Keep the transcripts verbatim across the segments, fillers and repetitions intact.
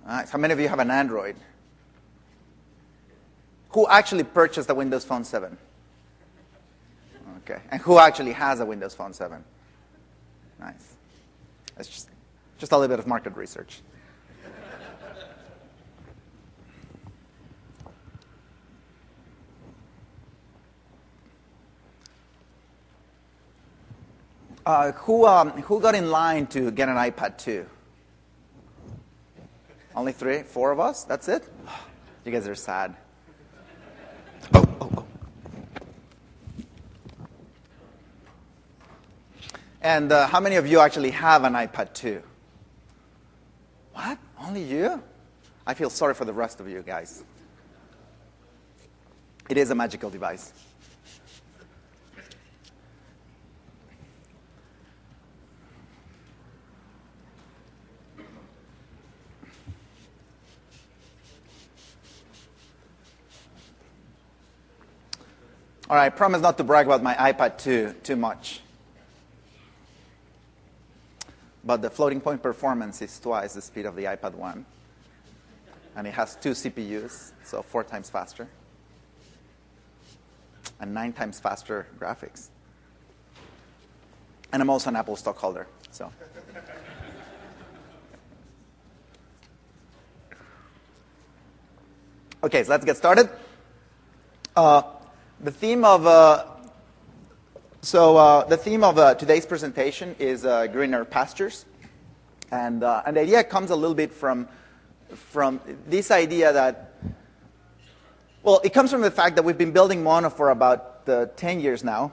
Right. How many of you have an Android? Who actually purchased a Windows Phone seven? Okay. And who actually has a Windows Phone seven? Nice. That's just, just a little bit of market research. Uh, who, um, who got in line to get an iPad two? Only three, four of us? That's it? You guys are sad. Oh, oh, oh. And uh, how many of you actually have an iPad two? What? Only you? I feel sorry for the rest of you guys. It is a magical device. All right, I promise not to brag about my iPad two too much. But the floating point performance is twice the speed of the iPad one. And it has two C P Us, so four times faster. And nine times faster graphics. And I'm also an Apple stockholder, so. Okay, so let's get started. Uh, The theme of uh, so uh, the theme of uh, today's presentation is uh, greener pastures, and uh, and the idea comes a little bit from from this idea that, well, it comes from the fact that we've been building Mono for about uh, ten years now,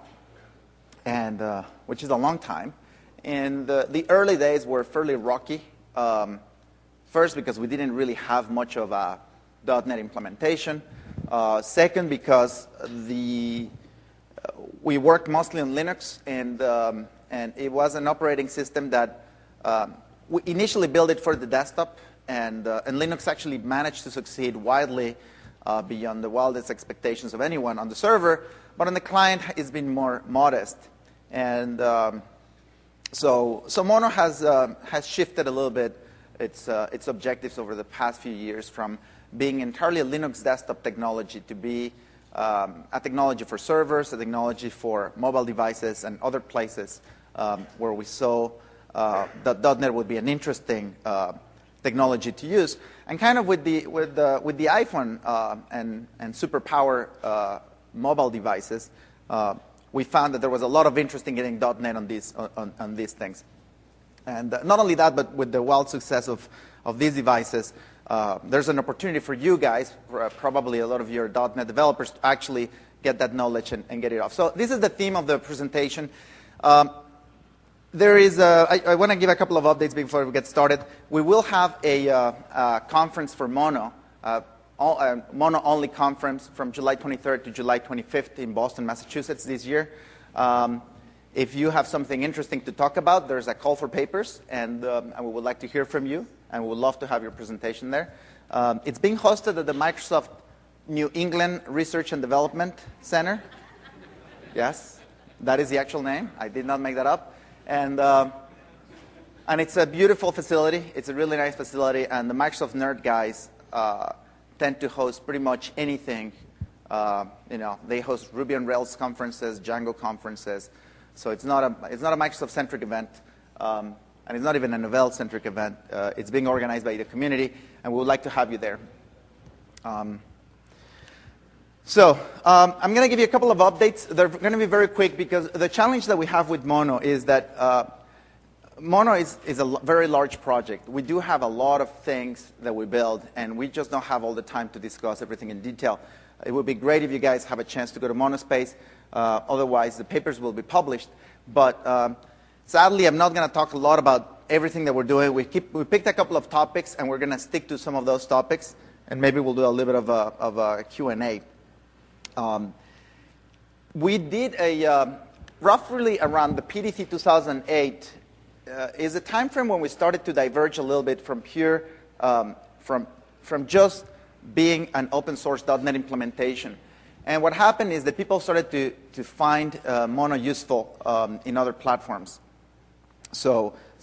and uh, which is a long time. And the, the early days were fairly rocky. Um, first, because we didn't really have much of a dot net implementation. Uh, second, because the uh, we worked mostly on Linux, and um, and it was an operating system that um, we initially built it for the desktop, and uh, and Linux actually managed to succeed widely uh, beyond the wildest expectations of anyone on the server. But on the client, it's been more modest, and um, so so Mono has uh, has shifted a little bit its uh, its objectives over the past few years from being entirely a Linux desktop technology to be um, a technology for servers, a technology for mobile devices, and other places um, where we saw uh, that dot net would be an interesting uh, technology to use. And kind of with the with the with the iPhone uh, and and superpower uh, mobile devices, uh, we found that there was a lot of interest in getting dot net on these on, on these things. And uh, not only that, but with the wild success of of these devices. Uh, there's an opportunity for you guys, for, uh, probably a lot of your dot net developers, to actually get that knowledge and, and get it off. So this is the theme of the presentation. Um, there is a, I, I want to give a couple of updates before we get started. We will have a, uh, a conference for Mono, uh, all, uh, Mono-only conference from July twenty-third to July twenty-fifth in Boston, Massachusetts this year. Um, if you have something interesting to talk about, there's a call for papers, and, um, and we would like to hear from you. And we would love to have your presentation there. Um, it's being hosted at the Microsoft New England Research and Development Center. Yes, that is the actual name. I did not make that up. And, uh, and it's a beautiful facility. It's a really nice facility. And the Microsoft nerd guys uh, tend to host pretty much anything. Uh, you know, they host Ruby on Rails conferences, Django conferences. So it's not a, it's not a Microsoft-centric event. Um, And it's not even a Novell-centric event. Uh, it's being organized by the community, and we would like to have you there. Um, so um, I'm going to give you a couple of updates. They're going to be very quick, because the challenge that we have with Mono is that uh, Mono is, is a very large project. We do have a lot of things that we build, and we just don't have all the time to discuss everything in detail. It would be great if you guys have a chance to go to MonoSpace. Uh, otherwise, the papers will be published. But um, sadly, I'm not going to talk a lot about everything that we're doing. We, keep, we picked a couple of topics, and we're going to stick to some of those topics, and maybe we'll do a little bit of a, of a Q and A. Um, we did a, uh, roughly around the P D C two thousand eight, uh, is a time frame when we started to diverge a little bit from pure, um, from, from just being an open source dot net implementation. And what happened is that people started to, to find uh, Mono useful um, in other platforms. So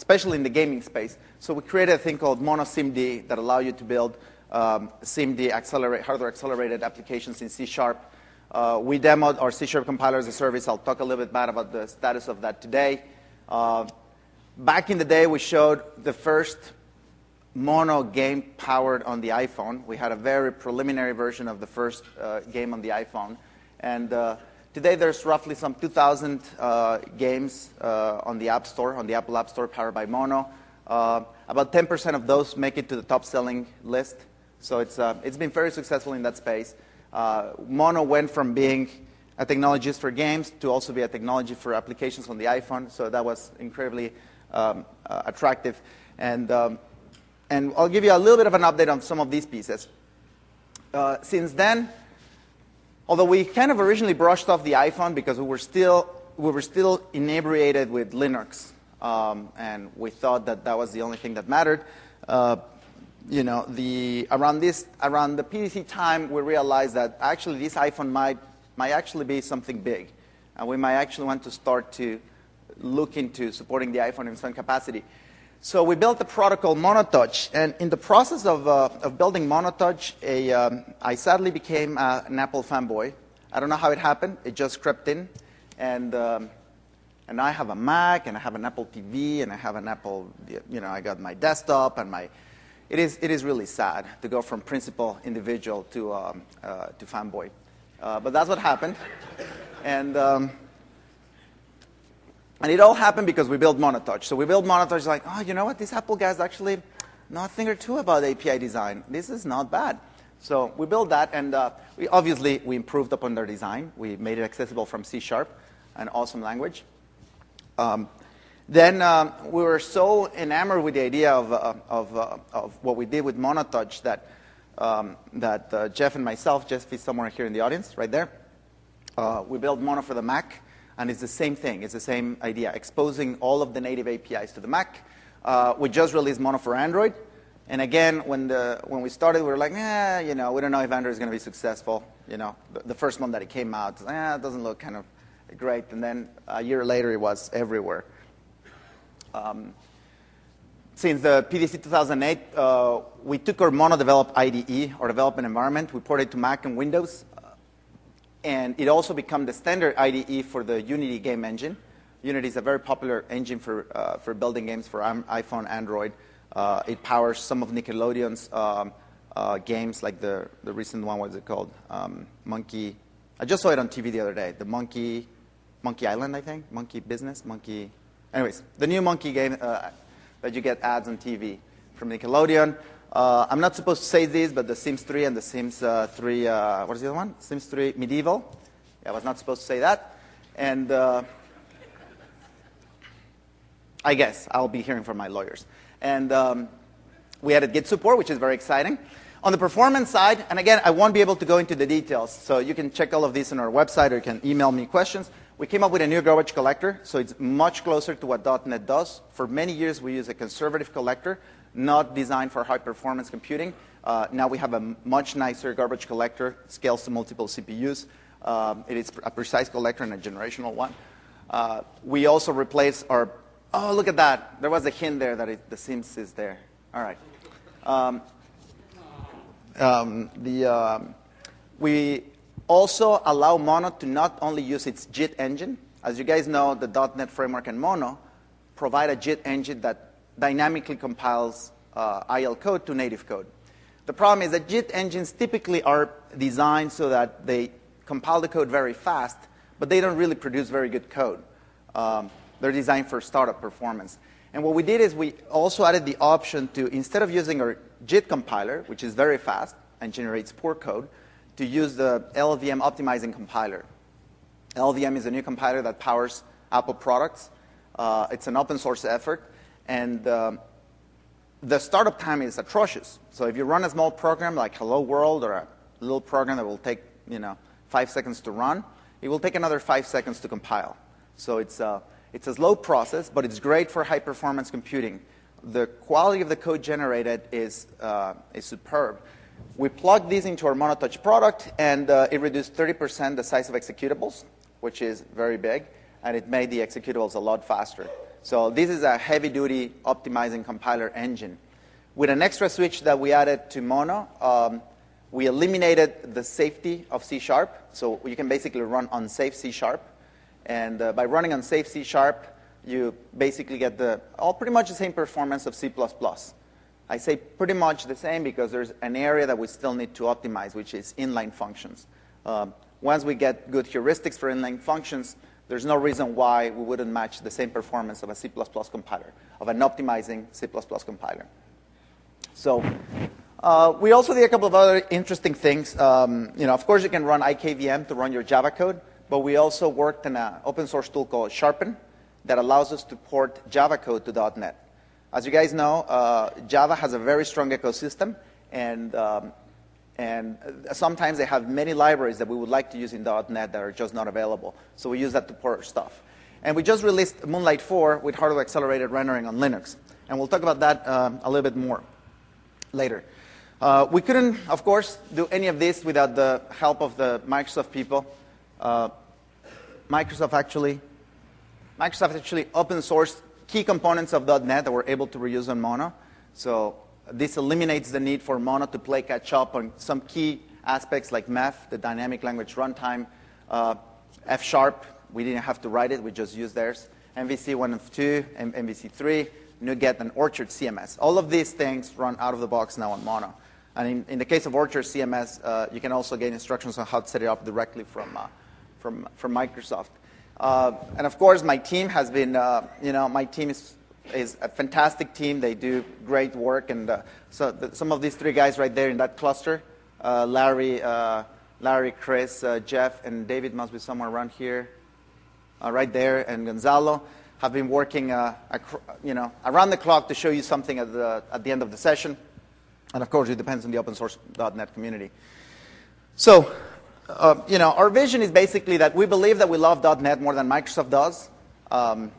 especially in the gaming space. So we created a thing called Mono SIMD that allow you to build um, SIMD accelerate, hardware accelerated applications in C Sharp. Uh, we demoed our C Sharp compiler as a service. I'll talk a little bit about the status of that today. Uh, back in the day, we showed the first Mono game powered on the iPhone. We had a very preliminary version of the first uh, game on the iPhone. And uh, today there's roughly some two thousand uh, games uh, on the App Store, on the Apple App Store powered by Mono. Uh, about ten percent of those make it to the top-selling list. So it's, uh, it's been very successful in that space. Uh, Mono went from being a technology just for games to also be a technology for applications on the iPhone. So that was incredibly um, uh, attractive. And um, And I'll give you a little bit of an update on some of these pieces. Uh, since then, although we kind of originally brushed off the iPhone because we were still, we were still inebriated with Linux, um, and we thought that that was the only thing that mattered. Uh, you know, the, around, this, around the P D C time, we realized that actually this iPhone might, might actually be something big. And we might actually want to start to look into supporting the iPhone in some capacity. So we built a product called MonoTouch, and in the process of, uh, of building MonoTouch, a, um, I sadly became uh, an Apple fanboy. I don't know how it happened. It just crept in, and um, and I have a Mac, and I have an Apple T V, and I have an Apple. You know, I got my desktop, and my. It is it is really sad to go from principal individual to um, uh, to fanboy, uh, but that's what happened, and. Um, And it all happened because we built MonoTouch. So we built MonoTouch like, oh, you know what? These Apple guys actually know a thing or two about A P I design. This is not bad. So we built that, and uh, we obviously we improved upon their design. We made it accessible from C Sharp, an awesome language. Um, then um, we were so enamored with the idea of, uh, of, uh, of what we did with MonoTouch that, um, that uh, Jeff and myself, Jeff is somewhere here in the audience, right there, uh, we built Mono for the Mac. And it's the same thing. It's the same idea, exposing all of the native A P Is to the Mac. Uh, we just released Mono for Android. And again, when, the, when we started, we were like, eh, you know, we don't know if Android is going to be successful. You know, the, the first month that it came out, eh, it doesn't look kind of great. And then a year later, it was everywhere. Um, since the P D C two thousand eight, uh, we took our Mono-developed I D E, our development environment. We ported it to Mac and Windows. And it also became the standard I D E for the Unity game engine. Unity is a very popular engine for, uh, for building games for iPhone, Android. Uh, it powers some of Nickelodeon's um, uh, games, like the, the recent one, what is it called? Um, Monkey. I just saw it on T V the other day. The Monkey, Monkey Island, I think? Monkey Business? Monkey. Anyways, the new Monkey game uh, that you get ads on T V from Nickelodeon. Uh, I'm not supposed to say these, but the Sims three and the Sims uh, three, uh, what is the other one? Sims three Medieval. Yeah, I was not supposed to say that. And uh, I guess I'll be hearing from my lawyers. And um, we added Git support, which is very exciting. On the performance side, and again, I won't be able to go into the details, so you can check all of this on our website or you can email me questions. We came up with a new garbage collector, so it's much closer to what dot net does. For many years, we use a conservative collector, not designed for high-performance computing. Uh, now we have a much nicer garbage collector, scales to multiple C P Us. Um, it is a precise collector and a generational one. Uh, we also replaced our, oh, look at that. There was a hint there that it, the Sims is there. All right. Um, um, the, um, we also allow Mono to not only use its JIT engine. As you guys know, the dot net framework and Mono provide a JIT engine that dynamically compiles uh, I L code to native code. The problem is that JIT engines typically are designed so that they compile the code very fast, but they don't really produce very good code. Um, they're designed for startup performance. And what we did is we also added the option to, instead of using our JIT compiler, which is very fast and generates poor code, to use the L L V M optimizing compiler. L L V M is a new compiler that powers Apple products. Uh, it's an open source effort. And um, the startup time is atrocious. So if you run a small program like Hello World or a little program that will take, you know, five seconds to run, it will take another five seconds to compile. So it's a, it's a slow process, but it's great for high-performance computing. The quality of the code generated is, uh, is superb. We plugged these into our MonoTouch product, and uh, it reduced thirty percent the size of executables, which is very big, and it made the executables a lot faster. So this is a heavy-duty optimizing compiler engine. With an extra switch that we added to Mono, um, we eliminated the safety of C Sharp. So you can basically run unsafe C Sharp. And uh, by running unsafe C Sharp, you basically get the all pretty much the same performance of C plus plus. I say pretty much the same because there's an area that we still need to optimize, which is inline functions. Um, once we get good heuristics for inline functions, there's no reason why we wouldn't match the same performance of a C plus plus compiler, of an optimizing C plus plus compiler. So uh, we also did a couple of other interesting things. Um, you know, of course, you can run I K V M to run your Java code, but we also worked in an open source tool called Sharpen that allows us to port Java code to .NET. As you guys know, uh, Java has a very strong ecosystem, and um, and sometimes they have many libraries that we would like to use in .NET that are just not available. So we use that to port our stuff. And we just released Moonlight four with hardware accelerated rendering on Linux, and we'll talk about that um, a little bit more later. Uh, we couldn't, of course, do any of this without the help of the Microsoft people. Uh, Microsoft actually, Microsoft actually open sourced key components of .NET that we're able to reuse on Mono. So this eliminates the need for Mono to play catch up on some key aspects like M E F, the dynamic language runtime, uh, F sharp. We didn't have to write it; we just used theirs. M V C one and two, M V C three. NuGet, and Orchard C M S. All of these things run out of the box now on Mono. And in, in the case of Orchard C M S, uh, you can also get instructions on how to set it up directly from, uh, from, from Microsoft. Uh, and of course, my team has been, uh, you know, my team is, is a fantastic team. They do great work. And uh, so the, some of these three guys right there in that cluster, uh, Larry, uh, Larry, Chris, uh, Jeff, and David must be somewhere around here, uh, right there, and Gonzalo, have been working uh, you know, around the clock to show you something at the, at the end of the session. And of course, it depends on the open source .NET community. So, uh, you know, our vision is basically that we believe that we love .NET more than Microsoft does. Um,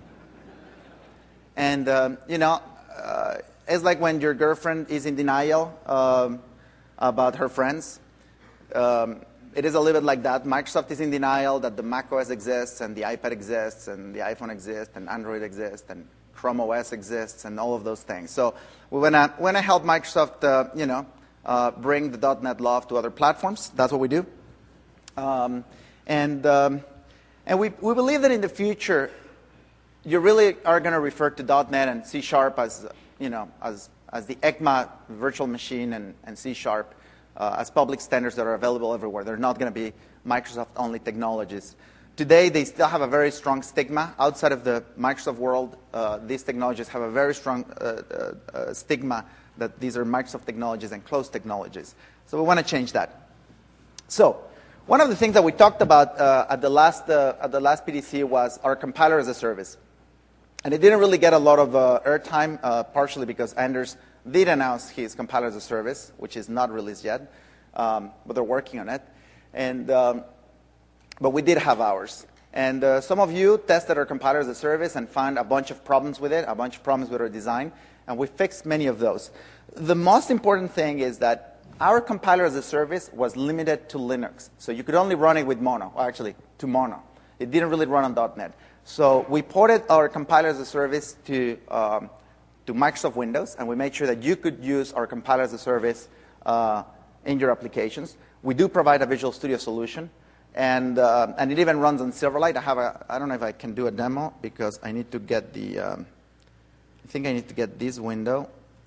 and, um, you know, uh, it's like when your girlfriend is in denial um, about her friends. Um, It is a little bit like that. Microsoft is in denial that the macOS exists, and the iPad exists, and the iPhone exists, and Android exists, and Chrome O S exists, and all of those things. So we want to want to help Microsoft, uh, you know, uh, bring the .NET love to other platforms. That's what we do. Um, and um, and we we believe that in the future, you really are going to refer to .NET and C Sharp as you know as as the ECMA virtual machine and, and C Sharp. Uh, as public standards that are available everywhere. They're not going to be Microsoft-only technologies. Today, they still have a very strong stigma. Outside of the Microsoft world, uh, these technologies have a very strong uh, uh, uh, stigma that these are Microsoft technologies and closed technologies. So we want to change that. So one of the things that we talked about uh, at the last uh, at the last P D C was our compiler as a service. And it didn't really get a lot of uh, airtime, uh, partially because Anders did announce his compiler as a service, which is not released yet, um, but they're working on it. And um, but we did have ours. And uh, some of you tested our compiler as a service and found a bunch of problems with it, a bunch of problems with our design, and we fixed many of those. The most important thing is that our compiler as a service was limited to Linux. So you could only run it with Mono, or actually to Mono. It didn't really run on .NET. So we ported our compiler as a service to um, to Microsoft Windows, and we made sure that you could use our compiler as a service uh, in your applications. We do provide a Visual Studio solution, and uh, and it even runs on Silverlight. I have a, I don't know if I can do a demo because I need to get the, um, I think I need to get this window.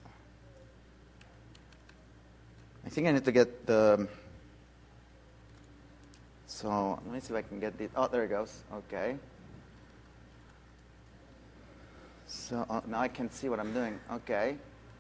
I think I need to get the, so let me see if I can get this. Oh, there it goes. Okay. So uh, now I can see what I'm doing. Okay.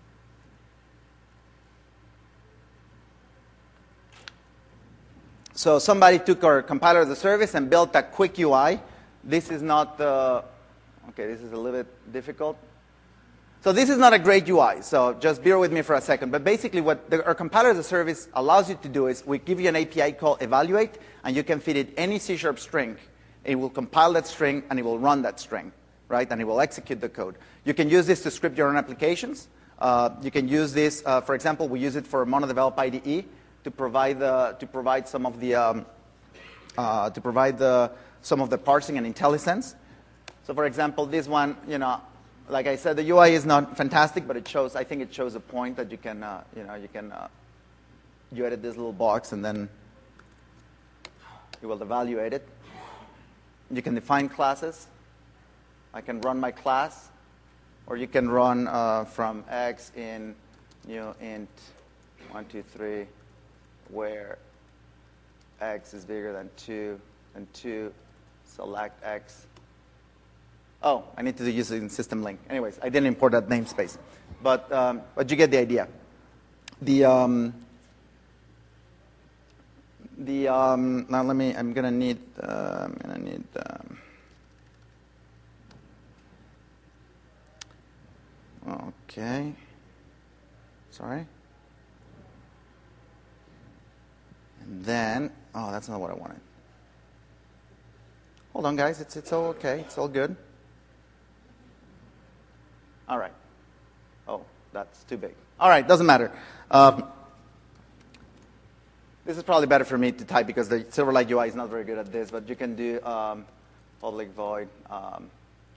So somebody took our compiler as a service and built a quick U I. This is not, uh, okay, this is a little bit difficult. So this is not a great U I, so just bear with me for a second. But basically what the, our compiler as a service allows you to do is we give you an A P I called evaluate, and you can feed it any C sharp string. It will compile that string, and it will run that string. Right, and it will execute the code. You can use this to script your own applications. Uh, you can use this, uh, for example, we use it for MonoDevelop I D E to provide the to provide some of the um, uh, to provide the some of the parsing and IntelliSense. So for example, this one, you know, like I said, the U I is not fantastic, but it shows, I think it shows a point that you can, uh, you know, you can, uh, you edit this little box and then you will evaluate it. You can define classes. I can run my class, or you can run uh, from x in new int one, two, three, where x is bigger than two, and two, select x. Oh, I need to use it in system link. Anyways, I didn't import that namespace. But, um, but you get the idea. The, um, the um, now let me, I'm going to need, uh, I'm going to need, um, okay. Sorry. And then, oh, that's not what I wanted. Hold on, guys. It's, it's all okay. It's all good. All right. Oh, that's too big. All right, doesn't matter. Um, this is probably better for me to type because the Silverlight U I is not very good at this, but you can do um, public void um,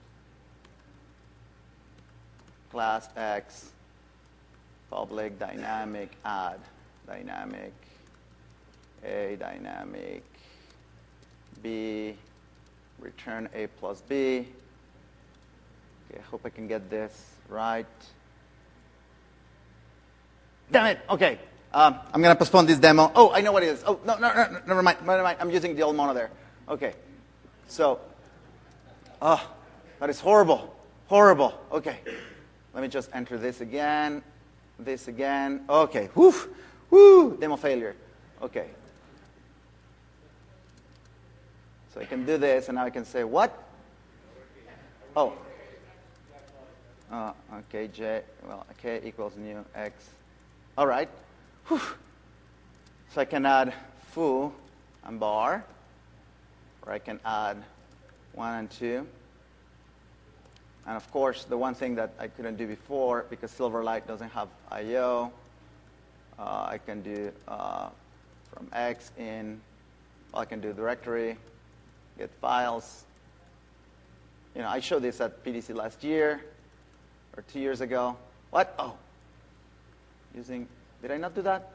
class X, public dynamic add, dynamic A, dynamic B, return A plus B. Okay, I hope I can get this right. Damn it. Okay. Um, I'm going to postpone this demo. Oh, I know what it is. Oh, no, no, no, no, never mind. Never mind. I'm using the old mono there. Okay. So, oh, that is horrible. Horrible. Okay. Let me just enter this again. This again. Okay. Woo. Woo. Demo failure. Okay. So I can do this, and now I can say what? Oh. Uh, okay, J, well, K equals new X. All right. Whew. So I can add foo and bar, or I can add one and two. And of course, the one thing that I couldn't do before, because Silverlight doesn't have I O, uh, I can do uh, from X in, well, I can do directory, get files. You know, I showed this at P D C last year. Or two years ago. What? Oh. Using, did I not do that?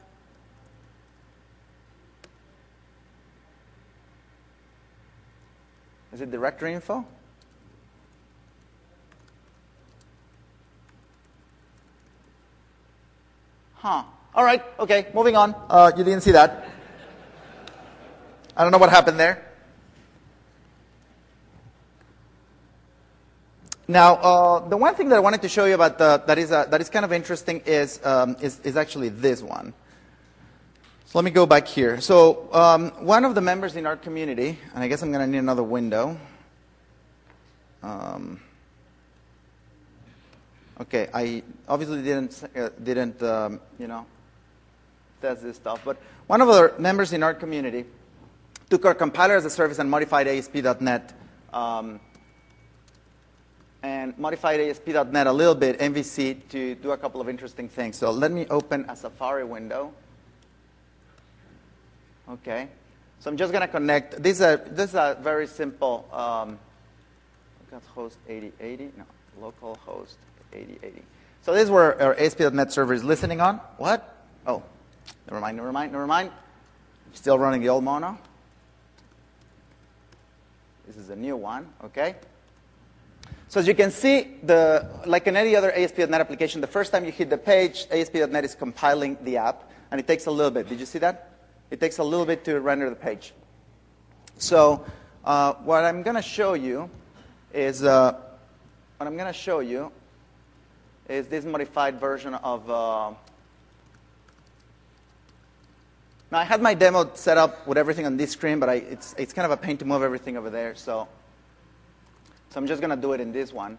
Is it directory info? Huh. All right. Okay. Moving on. Uh, you didn't see that. I don't know what happened there. Now, uh, the one thing that I wanted to show you about the, that is uh, that is kind of interesting is, um, is is actually this one. So let me go back here. So um, one of the members in our community, and I guess I'm going to need another window. Um, okay, I obviously didn't uh, didn't um, you know test this stuff, but one of the members in our community took our compiler as a service and modified A S P dot net. Um, and modified A S P dot net a little bit, M V C, to do a couple of interesting things. So let me open a Safari window. Okay. So I'm just going to connect. This is a, this is a very simple um, host eighty eighty. No, local host eighty eighty. So this is where our A S P dot net server is listening on. What? Oh, never mind, never mind, never mind. Still running the old mono. This is a new one, okay? So as you can see, the, like in any other A S P dot net application, the first time you hit the page, A S P dot net is compiling the app, and it takes a little bit. Did you see that? It takes a little bit to render the page. So uh, what I'm going to show you is uh, what I'm going to show you is this modified version of. Uh, now I had my demo set up with everything on this screen, but I, it's it's kind of a pain to move everything over there. So. So I'm just going to do it in this one.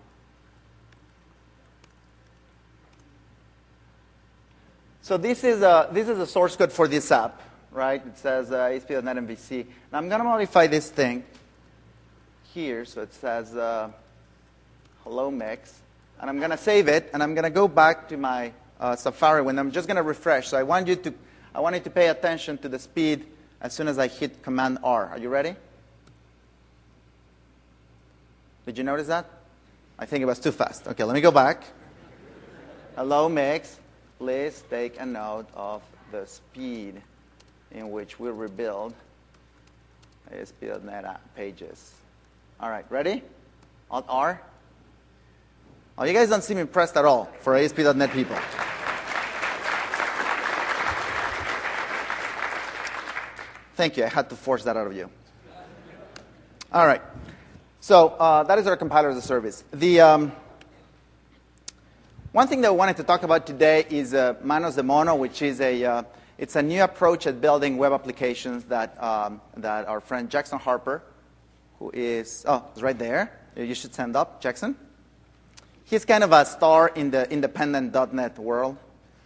So this is a, this is a source code for this app, right? It says uh, A S P dot net M V C. Now I'm going to modify this thing here. So it says uh, hello mix. And I'm going to save it. And I'm going to go back to my uh, Safari window. I'm just going to refresh. So I want you to, I want you to pay attention to the speed as soon as I hit Command R. Are you ready? Did you notice that? I think it was too fast. Okay, let me go back. Hello, Mix. Please take a note of the speed in which we rebuild A S P dot net pages. All right, ready? Alt R. Oh, you guys don't seem impressed at all for A S P dot net people. Thank you. I had to force that out of you. All right. So uh, that is our compiler as a service. The um, one thing that I wanted to talk about today is uh, Manos de Mono, which is a uh, it's a new approach at building web applications that um, that our friend Jackson Harper, who is oh, is right there. You should stand up, Jackson. He's kind of a star in the independent dot net world,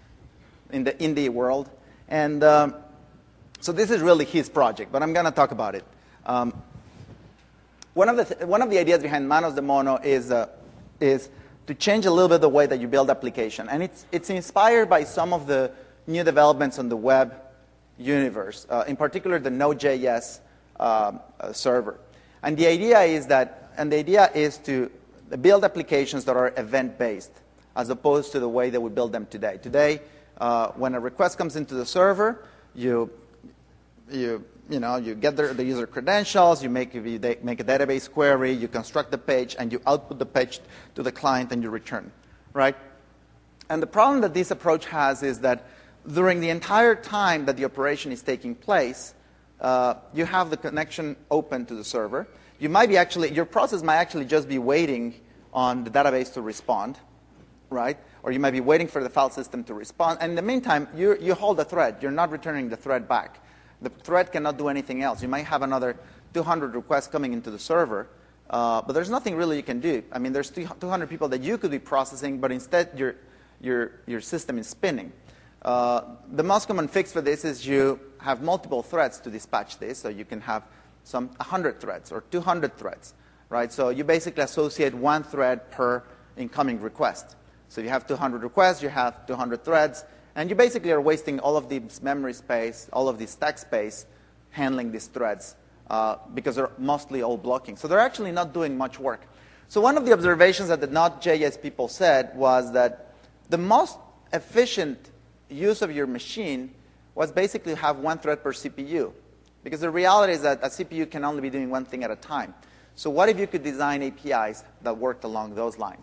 in the indie world, and. Um, So this is really his project, but I'm going to talk about it. Um, one of the th one of the ideas behind Manos de Mono is uh, is to change a little bit the way that you build application, and it's it's inspired by some of the new developments on the web universe, uh, in particular the Node.js um, uh, server. And the idea is that, and the idea is to build applications that are event-based, as opposed to the way that we build them today. Today, uh, when a request comes into the server, you You, you know, you get the, the user credentials, you make, you make a database query, you construct the page, and you output the page to the client, and you return, right? And the problem that this approach has is that during the entire time that the operation is taking place, uh, you have the connection open to the server. You might be actually, your process might actually just be waiting on the database to respond, right? Or you might be waiting for the file system to respond. And in the meantime, you, you hold the thread. You're not returning the thread back. The thread cannot do anything else. You might have another two hundred requests coming into the server, uh, but there's nothing really you can do. I mean, there's two hundred people that you could be processing, but instead your, your, your system is spinning. Uh, the most common fix for this is you have multiple threads to dispatch this, so you can have some one hundred threads or two hundred threads, right? So you basically associate one thread per incoming request. So if you have two hundred requests, you have two hundred threads. And you basically are wasting all of this memory space, all of this stack space, handling these threads, uh, because they're mostly all blocking. So they're actually not doing much work. So one of the observations that the Node.js people said was that the most efficient use of your machine was basically to have one thread per C P U. Because the reality is that a C P U can only be doing one thing at a time. So what if you could design A P Is that worked along those lines?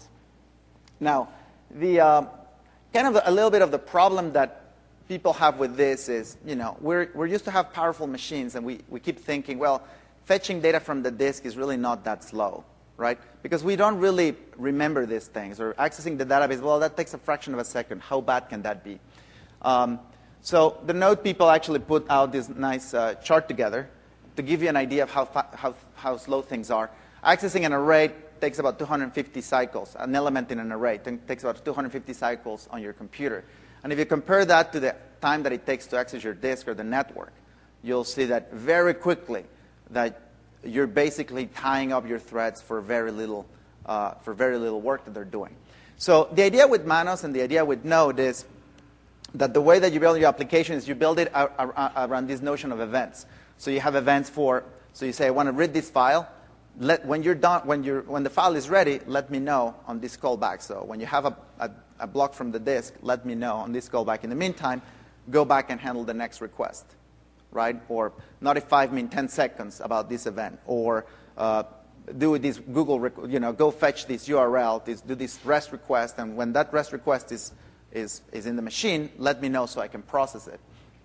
Now, the... Uh, Kind of a little bit of the problem that people have with this is, you know, we're, we're used to have powerful machines, and we, we keep thinking, well, fetching data from the disk is really not that slow, right? Because we don't really remember these things, or accessing the database, well, that takes a fraction of a second. How bad can that be? Um, so the Node people actually put out this nice uh, chart together to give you an idea of how, how, how slow things are. Accessing an array takes about two hundred fifty cycles. An element in an array takes about two hundred fifty cycles on your computer. And if you compare that to the time that it takes to access your disk or the network, you'll see that very quickly that you're basically tying up your threads for very little, uh, for very little work that they're doing. So the idea with Manos and the idea with Node is that the way that you build your application is you build it around this notion of events. So you have events for, so you say, I want to read this file. Let, when you're done, when, you're, when the file is ready, let me know on this callback. So when you have a, a, a block from the disk, let me know on this callback. In the meantime, go back and handle the next request, right? Or notify me in ten seconds about this event. Or uh, do this Google, you know, go fetch this U R L, this, do this REST request, and when that REST request is, is, is in the machine, let me know so I can process it.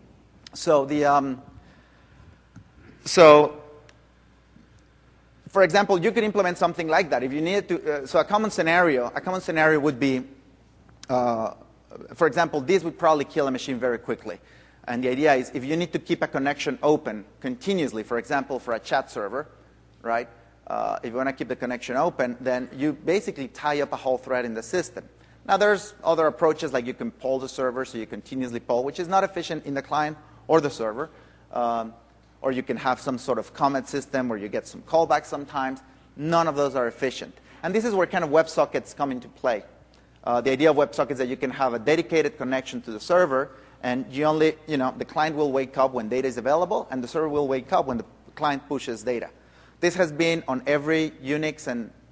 So the, um, so, for example, you could implement something like that. If you needed to, uh, so a common scenario, a common scenario would be, uh, for example, this would probably kill a machine very quickly. And the idea is if you need to keep a connection open continuously, for example, for a chat server, right? Uh, if you want to keep the connection open, then you basically tie up a whole thread in the system. Now, there's other approaches, like you can poll the server, so you continuously poll, which is not efficient in the client or the server. Um, Or you can have some sort of comment system where you get some callbacks sometimes. None of those are efficient. And this is where kind of WebSockets come into play. Uh, the idea of WebSockets is that you can have a dedicated connection to the server, and you only, you know, the client will wake up when data is available, and the server will wake up when the client pushes data. This has been on every Unix and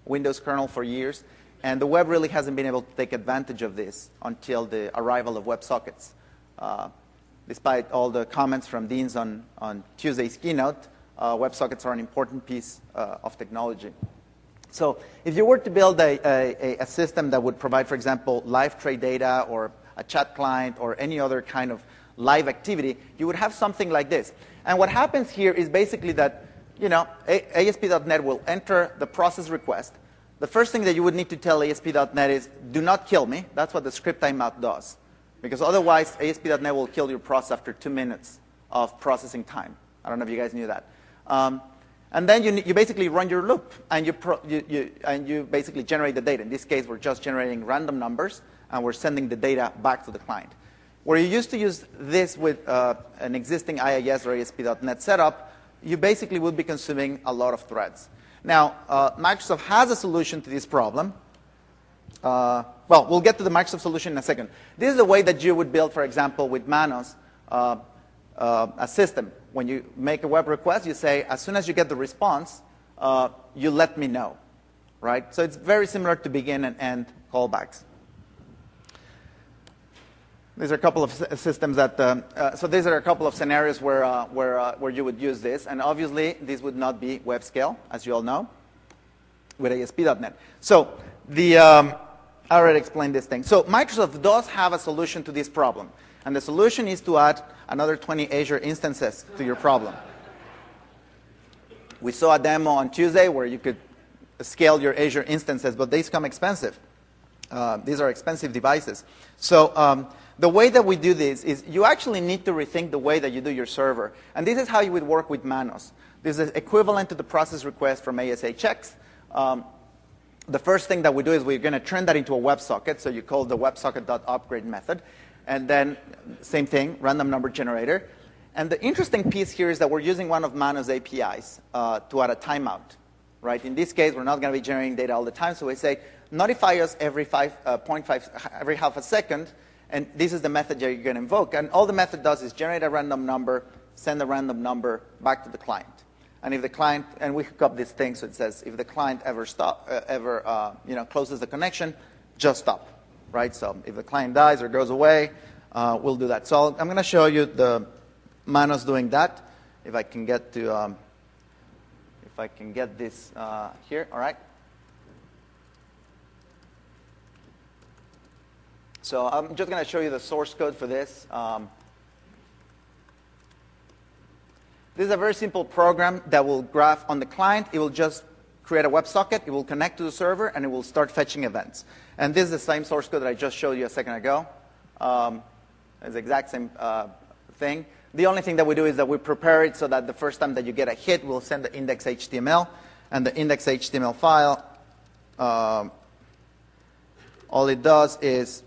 Windows kernel for years, and the web really hasn't been able to take advantage of this until the arrival of WebSockets. Uh, despite all the comments from Deans on, on Tuesday's keynote, uh, WebSockets are an important piece uh, of technology. So if you were to build a, a, a system that would provide, for example, live trade data or a chat client or any other kind of live activity, you would have something like this. And what happens here is basically that, you know, A S P dot net will enter the process request. The first thing that you would need to tell A S P dot net is, do not kill me. That's what the script timeout does. Because otherwise, A S P dot net will kill your process after two minutes of processing time. I don't know if you guys knew that. Um, and then you, you basically run your loop, and you, pro, you, you, and you basically generate the data. In this case, we're just generating random numbers, and we're sending the data back to the client. Where you used to use this with uh, an existing I I S or A S P dot net setup, you basically would be consuming a lot of threads. Now, uh, Microsoft has a solution to this problem. Uh, well, we'll get to the Microsoft solution in a second. This is the way that you would build, for example, with Manos, uh, uh, a system. When you make a web request, you say, as soon as you get the response, uh, you let me know, right? So it's very similar to begin and end callbacks. These are a couple of systems that, um, uh, so these are a couple of scenarios where, uh, where, uh, where you would use this. And obviously, this would not be web scale, as you all know, with A S P dot net. So the, um, I already explained this thing. So Microsoft does have a solution to this problem. And the solution is to add another twenty Azure instances to your problem. We saw a demo on Tuesday where you could scale your Azure instances, but these come expensive. Uh, these are expensive devices. So um, the way that we do this is you actually need to rethink the way that you do your server. And this is how you would work with Manos. This is equivalent to the process request from A S H X. Um, the first thing that we do is we're going to turn that into a WebSocket. So you call the WebSocket.upgrade method. And then same thing, random number generator. And the interesting piece here is that we're using one of Manos A P Is uh, to add a timeout. Right? In this case, we're not going to be generating data all the time. So we say, notify us every five, uh, point five, every half a second. And this is the method that you're going to invoke. And all the method does is generate a random number, send a random number back to the client. And if the client, and we hook up this thing, so it says, if the client ever stop, uh, ever uh, you know, closes the connection, just stop. Right? So if the client dies or goes away, uh, we'll do that. So I'm going to show you the Manos doing that. If I can get to, um, if I can get this uh, here, all right. So I'm just going to show you the source code for this. Um, this is a very simple program that will graph on the client. It will just create a WebSocket. It will connect to the server, and it will start fetching events. And this is the same source code that I just showed you a second ago. Um, it's the exact same uh, thing. The only thing that we do is that we prepare it so that the first time that you get a hit, we'll send the index H T M L. And the index H T M L file, um, all it does is,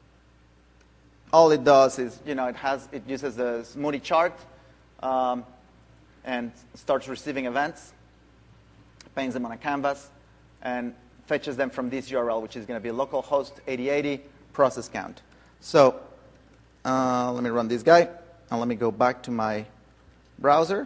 all it does is, you know, it has, it uses the Smoothie chart um, and starts receiving events, paints them on a canvas, and fetches them from this U R L, which is going to be localhost eighty eighty process count. So uh, let me run this guy, and let me go back to my browser.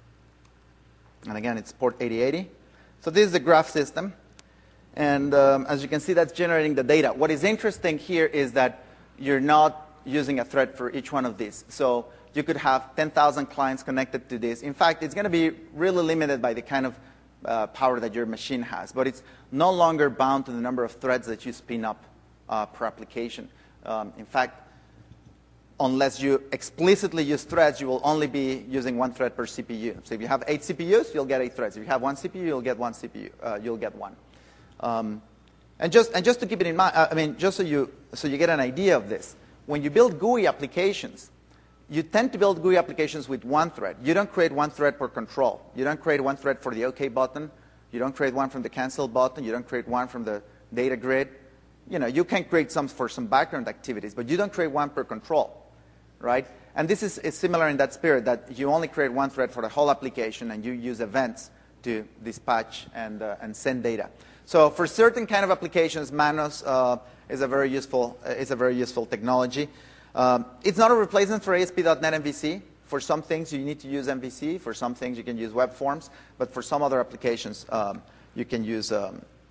And again, it's port eighty eighty. So this is the graph system. And um, as you can see, that's generating the data. What is interesting here is that you're not using a thread for each one of these. So you could have ten thousand clients connected to this. In fact, it's going to be really limited by the kind of uh, power that your machine has. But it's no longer bound to the number of threads that you spin up uh, per application. Um, in fact, unless you explicitly use threads, you will only be using one thread per C P U. So if you have eight C P Us, you'll get eight threads. If you have one C P U, you'll get one C P U. Uh, you'll get one. Um, and just and just to keep it in mind, uh, I mean, just so you so you get an idea of this, when you build G U I applications, you tend to build G U I applications with one thread. You don't create one thread per control. You don't create one thread for the OK button. You don't create one from the cancel button. You don't create one from the data grid. You know, you can create some for some background activities, but you don't create one per control. Right? And this is, is similar in that spirit, that you only create one thread for the whole application, and you use events to dispatch and, uh, and send data. So for certain kind of applications, Manos uh, is, a very useful, uh, is a very useful technology. Um, it's not a replacement for A S P dot net M V C. For some things, you need to use M V C. For some things, you can use web forms. But for some other applications, um, you can use, um,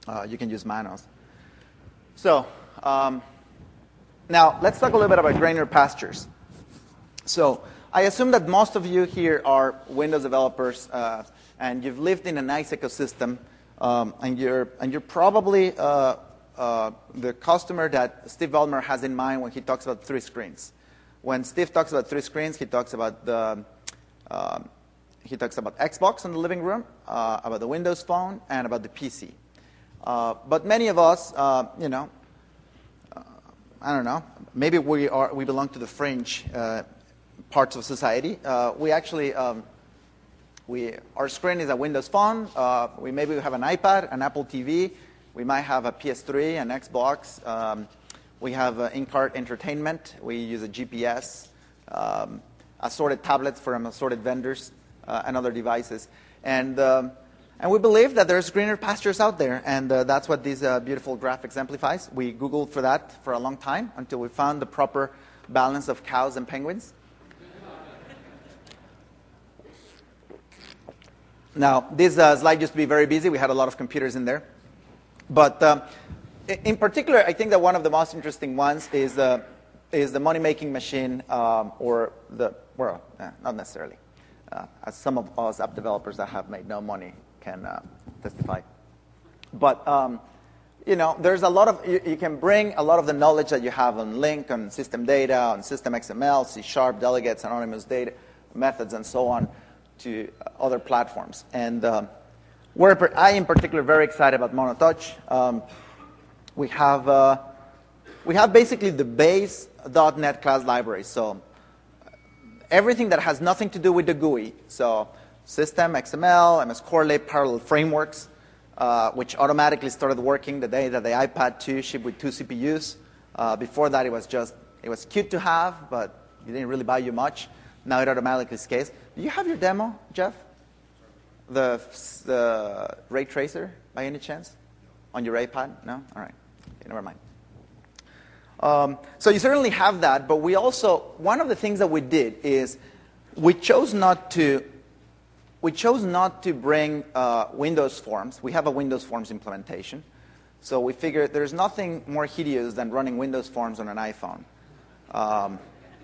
uh, you can use manuals. So um, now let's talk a little bit about greener pastures. So I assume that most of you here are Windows developers, uh, and you've lived in a nice ecosystem, um, and you're and you're probably uh, uh, the customer that Steve Ballmer has in mind when he talks about three screens. When Steve talks about three screens, he talks about the uh, he talks about Xbox in the living room, uh, about the Windows Phone, and about the P C. Uh, but many of us, uh, you know, uh, I don't know, maybe we are we belong to the fringe uh, parts of society. Uh, we actually, um, we our screen is a Windows Phone. Uh, we maybe have an iPad, an Apple T V. We might have a P S three, an Xbox. Um, we have uh, in-cart entertainment. We use a G P S, um, assorted tablets from assorted vendors, uh, and other devices. And um, And we believe that there's greener pastures out there, and uh, that's what this uh, beautiful graph exemplifies. We Googled for that for a long time until we found the proper balance of cows and penguins. Now, this uh, slide used to be very busy. We had a lot of computers in there. But um, in particular, I think that one of the most interesting ones is, uh, is the money-making machine, um, or the, well, eh, not necessarily. Uh, as some of us app developers that have made no money can uh, testify. But, um, you know, there's a lot of, you, you can bring a lot of the knowledge that you have on Link, on system data, on system X M L, C Sharp, delegates, anonymous data, methods, and so on to other platforms. And um, we're, I, in particular, very excited about MonoTouch. Um, we have, uh, we have basically the base dot net class library. So everything that has nothing to do with the G U I. So System, X M L, M S Corelate, parallel frameworks, uh, which automatically started working the day that the iPad two shipped with two C P Us. Uh, before that, it was just, it was cute to have, but it didn't really buy you much. Now it automatically scales. Do you have your demo, Jeff? The, the ray tracer, by any chance? On your iPad? No? All right. Okay, never mind. Um, so you certainly have that, but we also, one of the things that we did is we chose not to We chose not to bring uh, Windows Forms. We have a Windows Forms implementation. So we figured there's nothing more hideous than running Windows Forms on an iPhone. Um,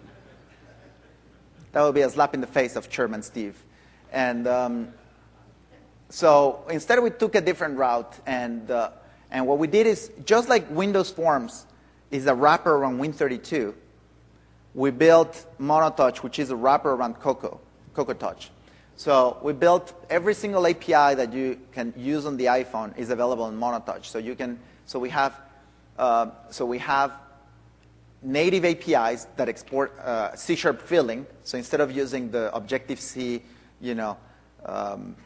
that would be a slap in the face of Chairman Steve. And um, so instead we took a different route. And, uh, and what we did is, just like Windows Forms is a wrapper around Win thirty-two, we built MonoTouch, which is a wrapper around Cocoa, Cocoa Touch. So we built every single A P I that you can use on the iPhone is available in MonoTouch. So you can, so we have, uh, so we have native A P Is that export uh, C Sharp filling. So instead of using the Objective C, you know, um,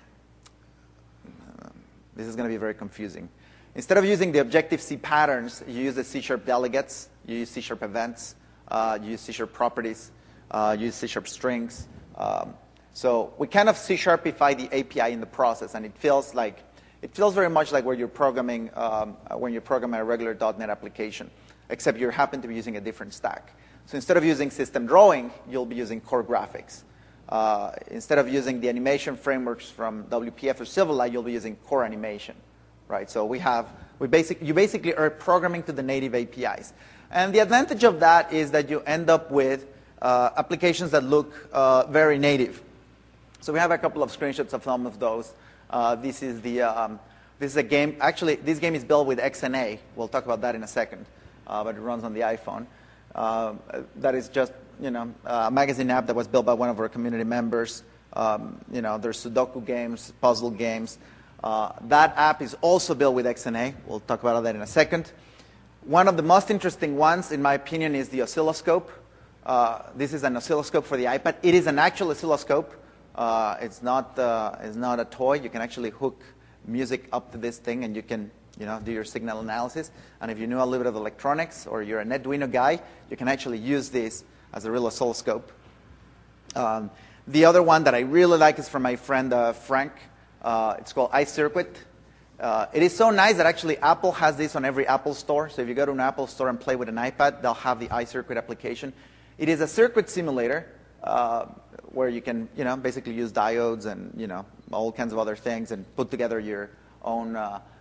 this is going to be very confusing. Instead of using the Objective C patterns, you use the C Sharp delegates, you use C Sharp events, uh, you use C Sharp properties, uh, you use C Sharp strings. Um, So we kind of C-sharpify the A P I in the process, and it feels like it feels very much like where you're programming um, when you program a regular dot net application, except you happen to be using a different stack. So instead of using system drawing, you'll be using core graphics. Uh, instead of using the animation frameworks from W P F or Silverlight, you'll be using core animation, right? So we have we basic you basically are programming to the native A P Is, and the advantage of that is that you end up with uh, applications that look uh, very native. So we have a couple of screenshots of some of those. Uh, this is the um, this is a game. Actually, this game is built with X N A. We'll talk about that in a second, uh, but it runs on the iPhone. Uh, that is just you know a magazine app that was built by one of our community members. Um, you know, there's Sudoku games, puzzle games. Uh, that app is also built with X N A. We'll talk about that in a second. One of the most interesting ones, in my opinion, is the oscilloscope. Uh, this is an oscilloscope for the iPad. It is an actual oscilloscope. Uh, it's not uh, it's not a toy. You can actually hook music up to this thing, and you can you know do your signal analysis. And if you know a little bit of electronics, or you're an Arduino guy, you can actually use this as a real oscilloscope. Um, the other one that I really like is from my friend uh, Frank. Uh, it's called iCircuit. Uh, it is so nice that actually Apple has this on every Apple store. So if you go to an Apple store and play with an iPad, they'll have the iCircuit application. It is a circuit simulator. Uh, where you can, you know, basically use diodes and, you know, all kinds of other things and put together your own, uh,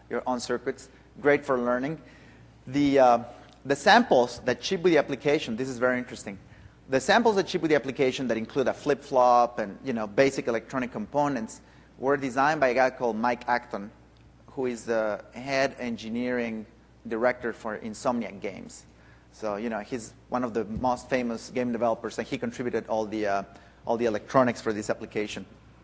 your own circuits. Great for learning. The, uh, the samples that ship with the application, this is very interesting. The samples that ship with the application that include a flip-flop and you know, basic electronic components were designed by a guy called Mike Acton, who is the head engineering director for Insomniac Games. So you know, he's one of the most famous game developers, and he contributed all the, uh, all the electronics for this application.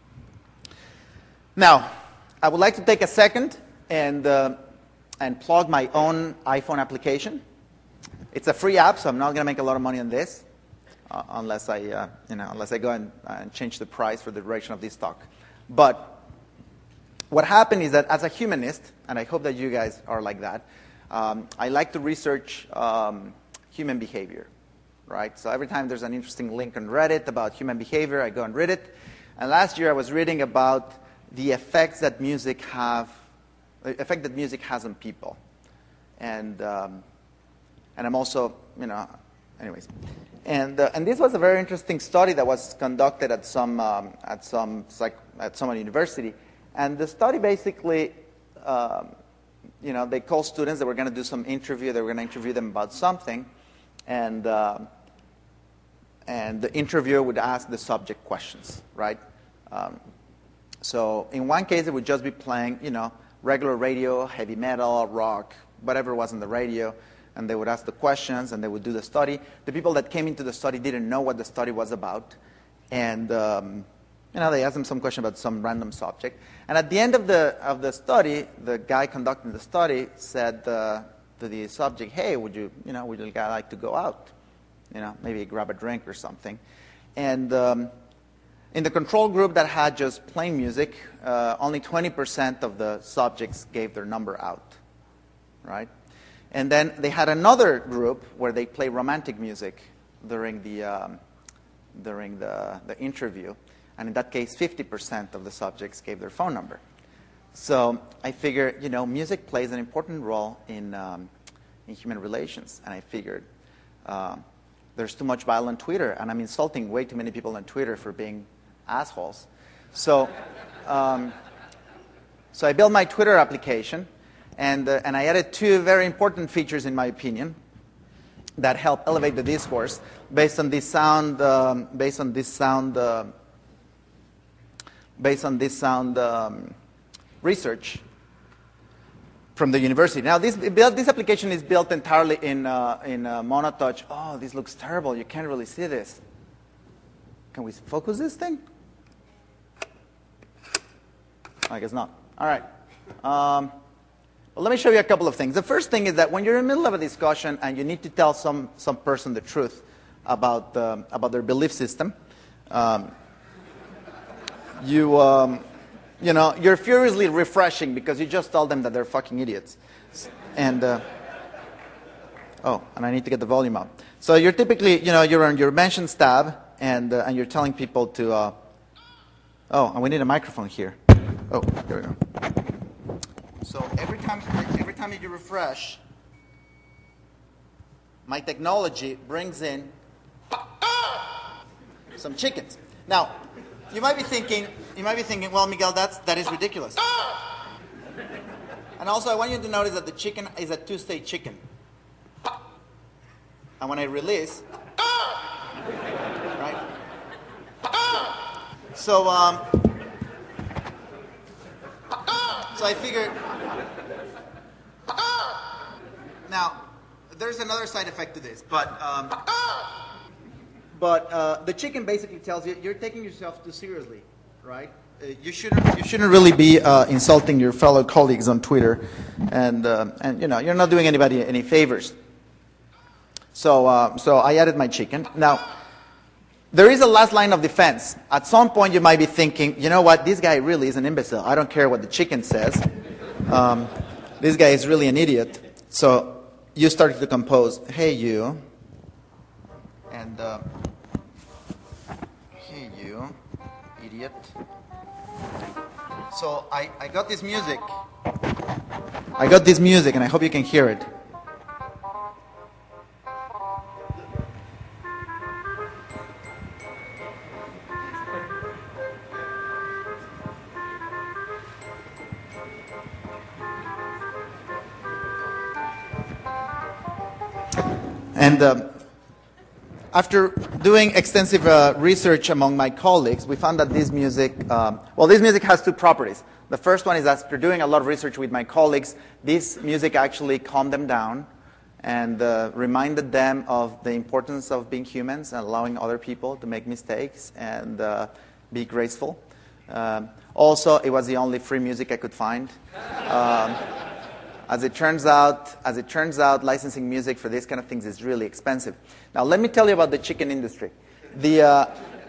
Now, I would like to take a second and, uh, and plug my own iPhone application. It's a free app, so I'm not going to make a lot of money on this. Uh, unless I, uh, you know, unless I go and, uh, and change the price for the duration of this talk. But what happened is that as a humanist, and I hope that you guys are like that, um, I like to research um, human behavior, right? So every time there's an interesting link on Reddit about human behavior, I go and read it. And last year I was reading about the effects that music have, the effect that music has on people, and um, and I'm also, you know, anyways. And, uh, and this was a very interesting study that was conducted at some, um, at some, psych at some university. And the study basically, um, you know, they called students that were going to do some interview. They were going to interview them about something. And, uh, and the interviewer would ask the subject questions, right? Um, so in one case, it would just be playing, you know, regular radio, heavy metal, rock, whatever was on the radio. And they would ask the questions, and they would do the study. The people that came into the study didn't know what the study was about. And um, you know, they asked them some question about some random subject. And at the end of the, of the study, the guy conducting the study said uh, to the subject, hey, would you, you know, would you like to go out? You know, maybe grab a drink or something. And um, in the control group that had just plain music, uh, only twenty percent of the subjects gave their number out, right? And then they had another group where they play romantic music during the, um, during the, the interview. And in that case, fifty percent of the subjects gave their phone number. So I figured, you know, music plays an important role in, um, in human relations. And I figured uh, there's too much violence on Twitter, and I'm insulting way too many people on Twitter for being assholes. So, um, so I built my Twitter application. And, uh, and I added two very important features, in my opinion, that help elevate the discourse based on this sound, um, based on this sound, uh, based on this sound um, research from the university. Now, this this application is built entirely in uh, in uh, monotouch. Oh, this looks terrible. You can't really see this. Can we focus this thing? I guess not. All right. Um, Well, let me show you a couple of things. The first thing is that when you're in the middle of a discussion and you need to tell some, some person the truth about, um, about their belief system, um, you, um, you know, you're furiously refreshing because you just told them that they're fucking idiots. And, uh, oh, and I need to get the volume up. So you're typically, you know, you're on your mentions tab, and, uh, and you're telling people to, uh, oh, and we need a microphone here. Oh, here we go. So every time, every time you refresh, my technology brings in some chickens. Now, you might be thinking, you might be thinking, well, Miguel, that's that is ridiculous. And also, I want you to notice that the chicken is a two-stage chicken. And when I release, right? So, um, so I figured. Now, there's another side effect to this, but um, but uh, the chicken basically tells you you're taking yourself too seriously, right? Uh, you shouldn't you shouldn't really be uh, insulting your fellow colleagues on Twitter, and uh, and you know you're not doing anybody any favors. So uh, so I added my chicken. Now, there is a last line of defense. At some point, you might be thinking, you know what, this guy really is an imbecile. I don't care what the chicken says. Um, this guy is really an idiot. So you start to compose, hey, you, and uh, hey, you, idiot. So I, I got this music. I got this music, and I hope you can hear it. And um, after doing extensive uh, research among my colleagues, we found that this music, um, well, this music has two properties. The first one is that after doing a lot of research with my colleagues, this music actually calmed them down and uh, reminded them of the importance of being humans and allowing other people to make mistakes and uh, be graceful. Um, also, it was the only free music I could find. Um, as it turns out, as it turns out, licensing music for these kind of things is really expensive. Now, let me tell you about the chicken industry. The uh,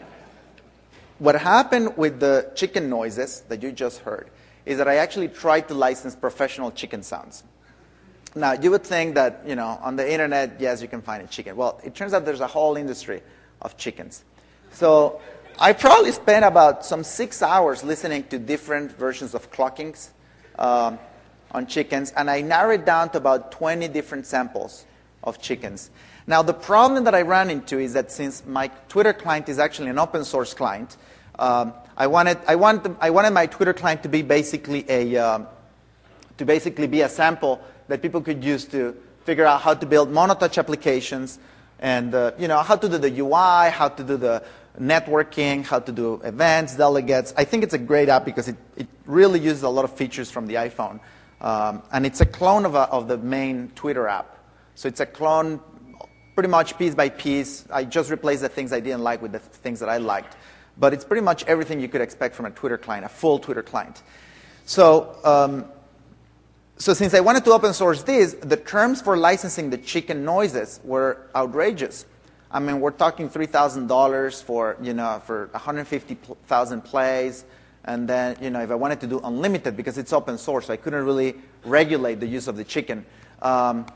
what happened with the chicken noises that you just heard is that I actually tried to license professional chicken sounds. Now, you would think that, you know, on the internet, yes, you can find a chicken. Well, it turns out there's a whole industry of chickens. So I probably spent about some six hours listening to different versions of clockings um, on chickens, and I narrowed it down to about twenty different samples of chickens. Now, the problem that I ran into is that since my Twitter client is actually an open source client, um, I wanted I wanted I wanted my Twitter client to be basically a um, to basically be a sample that people could use to figure out how to build monotouch applications and uh, you know, how to do the U I, how to do the networking, how to do events, delegates. I think it's a great app because it, it really uses a lot of features from the iPhone. Um, and it's a clone of, a, of the main Twitter app. So it's a clone pretty much piece by piece. I just replaced the things I didn't like with the things that I liked. But it's pretty much everything you could expect from a Twitter client, a full Twitter client. So um, So since I wanted to open source this, the terms for licensing the chicken noises were outrageous. I mean, we're talking three thousand dollars for, you know, for one hundred fifty thousand plays. And then, you know, if I wanted to do unlimited, because it's open source, I couldn't really regulate the use of the chicken. Um,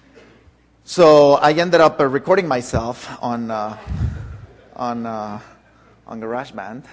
so I ended up uh, recording myself on, uh, on, uh, on GarageBand.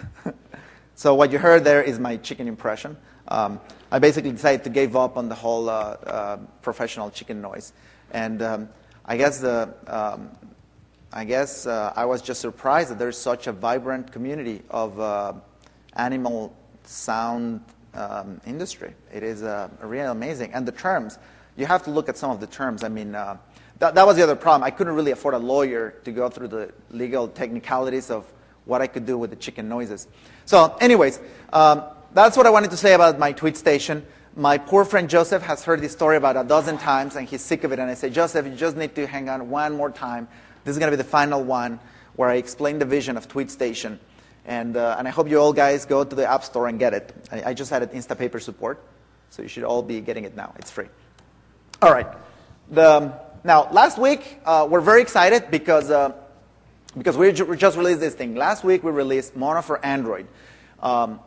So what you heard there is my chicken impression. Um, I basically decided to give up on the whole uh, uh, professional chicken noise, and um, I guess the um, I guess uh, I was just surprised that there's such a vibrant community of uh, animal sound um, industry. It is uh, really amazing, and the terms. You have to look at some of the terms. I mean, uh, that that was the other problem. I couldn't really afford a lawyer to go through the legal technicalities of what I could do with the chicken noises. So, anyways. Um, That's what I wanted to say about my tweet station. My poor friend Joseph has heard this story about a dozen times, and he's sick of it. And I say, Joseph, you just need to hang on one more time. This is going to be the final one where I explain the vision of TweetStation. And, uh, and I hope you all guys go to the App Store and get it. I, I just added Instapaper support, so you should all be getting it now. It's free. All right. The, now, last week, uh, we're very excited because, uh, because we, ju we just released this thing. Last week, we released Mono for Android. Um,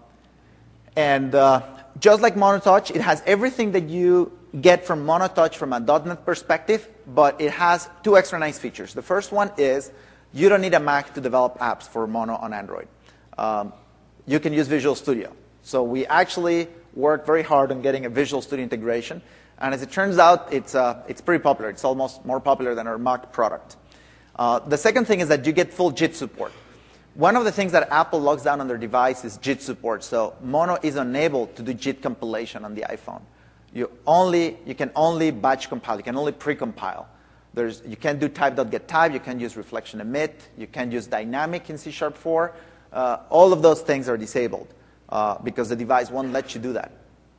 And uh, just like MonoTouch, it has everything that you get from MonoTouch from a dot net perspective, but it has two extra nice features. The first one is you don't need a Mac to develop apps for Mono on Android. Um, you can use Visual Studio. So we actually worked very hard on getting a Visual Studio integration. And as it turns out, it's, uh, it's pretty popular. It's almost more popular than our Mac product. Uh, the second thing is that you get full JIT support. One of the things that Apple locks down on their device is JIT support. So Mono is unable to do JIT compilation on the iPhone. You, only, you can only batch compile. You can only pre-compile. There's, you can't do type.getType. You can't use reflection emit. You can't use dynamic in C sharp four. Uh, all of those things are disabled uh, because the device won't let you do that.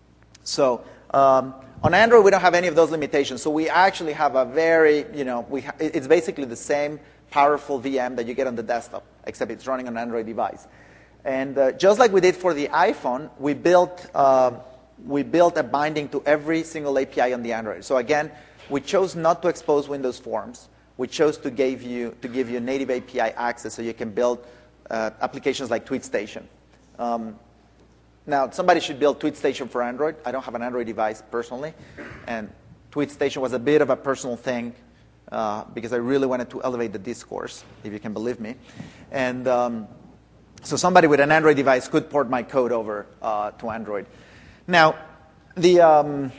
So um, on Android, we don't have any of those limitations. So we actually have a very, you know, we ha it's basically the same powerful V M that you get on the desktop, except it's running on an Android device. And uh, just like we did for the iPhone, we built, uh, we built a binding to every single A P I on the Android. So again, we chose not to expose Windows Forms. We chose to give you, to give you native A P I access so you can build uh, applications like TweetStation. Um, now, somebody should build TweetStation for Android. I don't have an Android device personally. And TweetStation was a bit of a personal thing. Uh, because I really wanted to elevate the discourse, if you can believe me. And um, so somebody with an Android device could port my code over uh, to Android. Now, the, um,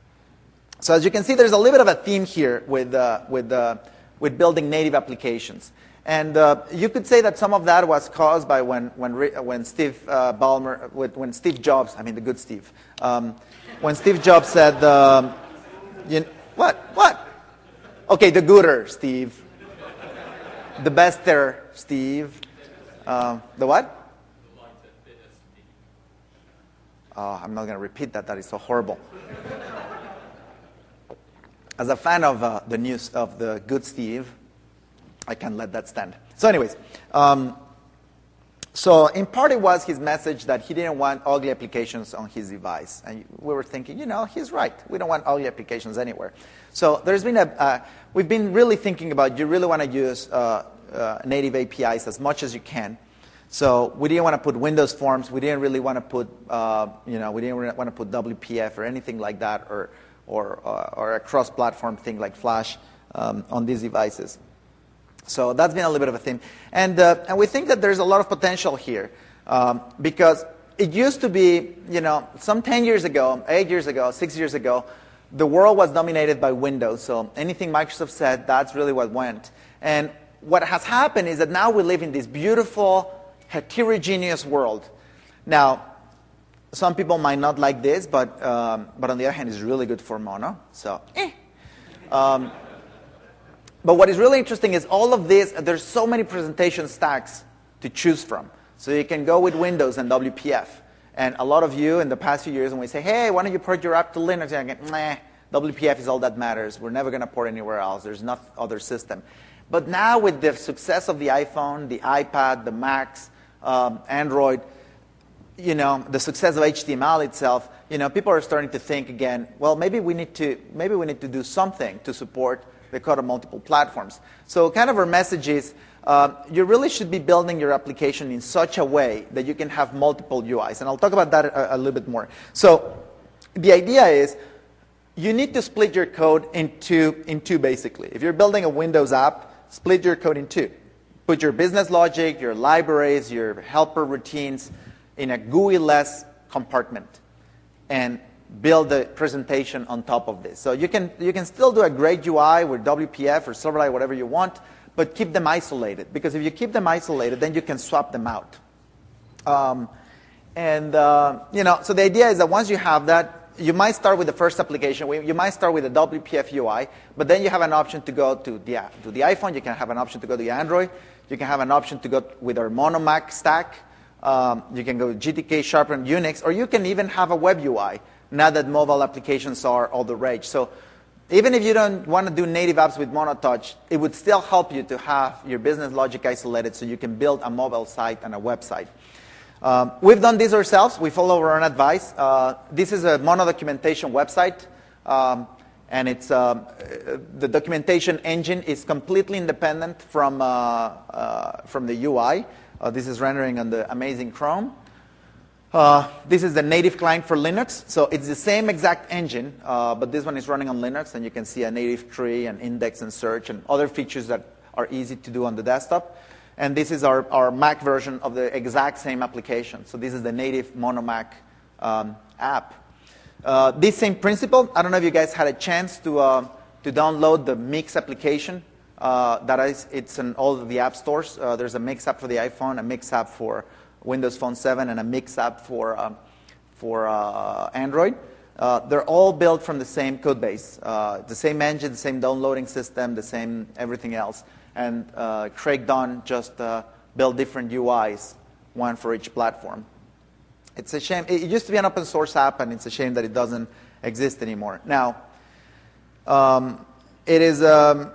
so as you can see, there's a little bit of a theme here with, uh, with, uh, with building native applications. And uh, you could say that some of that was caused by when, when, when Steve uh, Ballmer, when Steve Jobs, I mean the good Steve, um, when Steve Jobs said, um, you, what, what? Okay, the gooder, Steve. The bester, Steve. Uh, the what? Oh, I'm not going to repeat that. That is so horrible. As a fan of uh, the news of the good Steve, I can't let that stand. So anyways, um, so in part it was his message that he didn't want ugly applications on his device. And we were thinking, you know, he's right. We don't want ugly applications anywhere. So there's been a, uh, we've been really thinking about, you really want to use uh, uh, native A P Is as much as you can. So we didn't want to put Windows Forms. We didn't really want to put, uh, you know, we didn't want to put W P F or anything like that, or or uh, or a cross-platform thing like Flash um, on these devices. So that's been a little bit of a theme, and uh, and we think that there's a lot of potential here um, because it used to be, you know, some ten years ago, eight years ago, six years ago, the world was dominated by Windows. So anything Microsoft said, that's really what went. And what has happened is that now we live in this beautiful, heterogeneous world. Now, some people might not like this, but um, but on the other hand, it's really good for Mono. So, eh. Um, but what is really interesting is all of this. There's so many presentation stacks to choose from. So you can go with Windows and W P F. And a lot of you in the past few years, when we say, "Hey, why don't you port your app to Linux?" I get, "Meh, W P F is all that matters. We're never going to port anywhere else. There's no other system." But now with the success of the iPhone, the iPad, the Macs, um, Android, you know, the success of H T M L itself, you know, people are starting to think again, well, maybe we need to, maybe we need to do something to support the code of multiple platforms. So kind of our message is, uh, you really should be building your application in such a way that you can have multiple U Is. And I'll talk about that a, a little bit more. So the idea is, you need to split your code in two, in two basically. If you're building a Windows app, split your code in two. Put your business logic, your libraries, your helper routines in a G U I-less compartment and build the presentation on top of this. So you can, you can still do a great U I with W P F or Silverlight, whatever you want, but keep them isolated. Because if you keep them isolated, then you can swap them out. Um, and, uh, you know, so the idea is that once you have that, you might start with the first application. You might start with a W P F U I, but then you have an option to go to the, to the iPhone. You can have an option to go to the Android. You can have an option to go with our Monomac stack. Um, you can go G T K, Sharpen, Unix, or you can even have a web U I now that mobile applications are all the rage. So even if you don't want to do native apps with MonoTouch, it would still help you to have your business logic isolated so you can build a mobile site and a website. Um, we've done this ourselves. We follow our own advice. Uh, this is a Mono documentation website, um, and it's um, the documentation engine is completely independent from uh, uh, from the U I. Uh, this is rendering on the amazing Chrome. Uh, this is the native client for Linux, so it's the same exact engine, uh, but this one is running on Linux, and you can see a native tree and index and search and other features that are easy to do on the desktop. And this is our, our Mac version of the exact same application. So this is the native Monomac um, app. Uh, this same principle, I don't know if you guys had a chance to, uh, to download the Mix application. Uh, that is, it's in all of the app stores. Uh, there's a Mix app for the iPhone, a Mix app for Windows Phone seven, and a Mix app for, um, for uh, Android. Uh, they're all built from the same code base. Uh, the same engine, the same downloading system, the same everything else. And uh, Craig Dunn just uh, built different U Is, one for each platform. It's a shame. It used to be an open source app, and it's a shame that it doesn't exist anymore. Now, um, it is, um,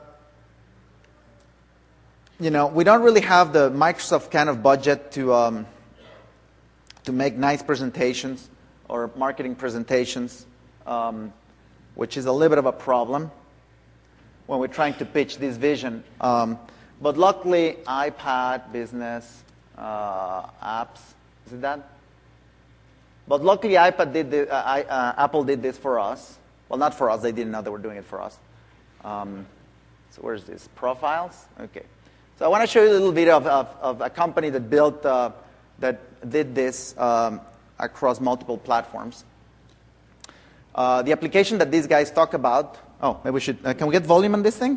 you know, we don't really have the Microsoft kind of budget to, um, to make nice presentations or marketing presentations, um, which is a little bit of a problem when we're trying to pitch this vision. Um, but luckily, iPad, business, uh, apps, is it that? But luckily, iPad did the, uh, I, uh, Apple did this for us. Well, not for us. They didn't know they were doing it for us. Um, so where's this? Profiles? Okay. So I want to show you a little video of, of, of a company that built, uh, that did this um, across multiple platforms. Uh, the application that these guys talk about. Oh, maybe we should. Uh, can we get volume on this thing?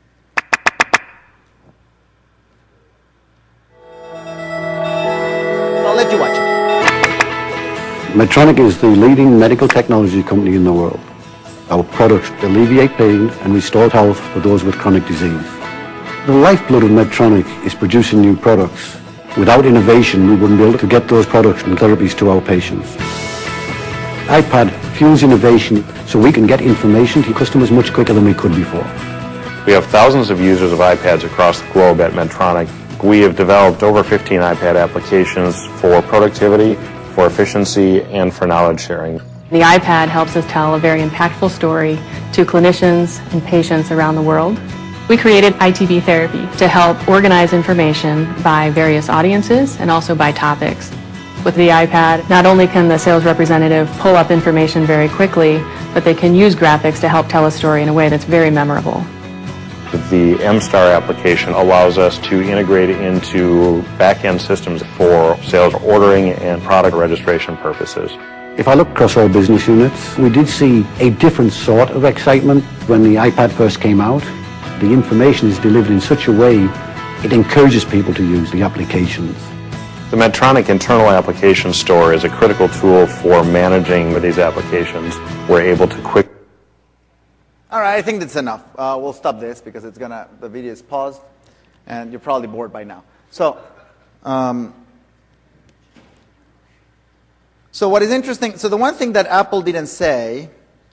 I'll let you watch it. Medtronic is the leading medical technology company in the world. Our products alleviate pain and restore health for those with chronic disease. The lifeblood of Medtronic is producing new products. Without innovation, we wouldn't be able to get those products and therapies to our patients. iPad fuels innovation so we can get information to customers much quicker than we could before. We have thousands of users of iPads across the globe at Medtronic. We have developed over fifteen iPad applications for productivity, for efficiency, and for knowledge sharing. The iPad helps us tell a very impactful story to clinicians and patients around the world. We created I T B Therapy to help organize information by various audiences and also by topics. With the iPad, not only can the sales representative pull up information very quickly, but they can use graphics to help tell a story in a way that's very memorable. The M STAR application allows us to integrate into back-end systems for sales ordering and product registration purposes. If I look across all business units, we did see a different sort of excitement when the iPad first came out. The information is delivered in such a way it encourages people to use the applications. The Medtronic internal application store is a critical tool for managing these applications. We're able to quickly. All right, I think that's enough. Uh, we'll stop this because it's gonna. The video is paused, and you're probably bored by now. So, um, so what is interesting? So the one thing that Apple didn't say.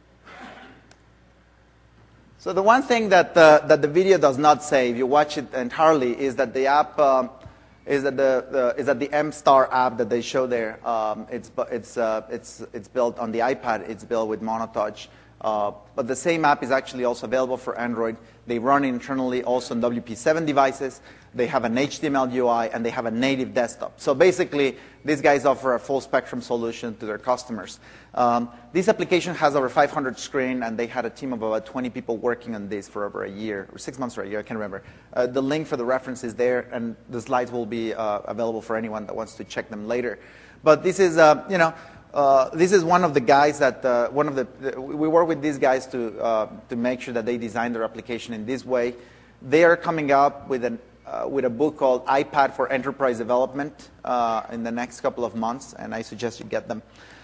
So the one thing that the, that the video does not say, if you watch it entirely, is that the app um, is that the, the is that the M STAR app that they show there. Um, it's it's uh, it's it's built on the iPad. It's built with MonoTouch. Uh, but the same app is actually also available for Android. They run internally also on W P seven devices. They have an H T M L U I, and they have a native desktop. So basically, these guys offer a full spectrum solution to their customers. Um, this application has over five hundred screens, and they had a team of about twenty people working on this for over a year, or six months or a year, I can't remember. Uh, the link for the reference is there, and the slides will be uh, available for anyone that wants to check them later. But this is, uh, you know, Uh, this is one of the guys that, uh, one of the, the, we work with these guys to, uh, to make sure that they design their application in this way. They are coming up with, an, uh, with a book called iPad for Enterprise Development uh, in the next couple of months, and I suggest you get them.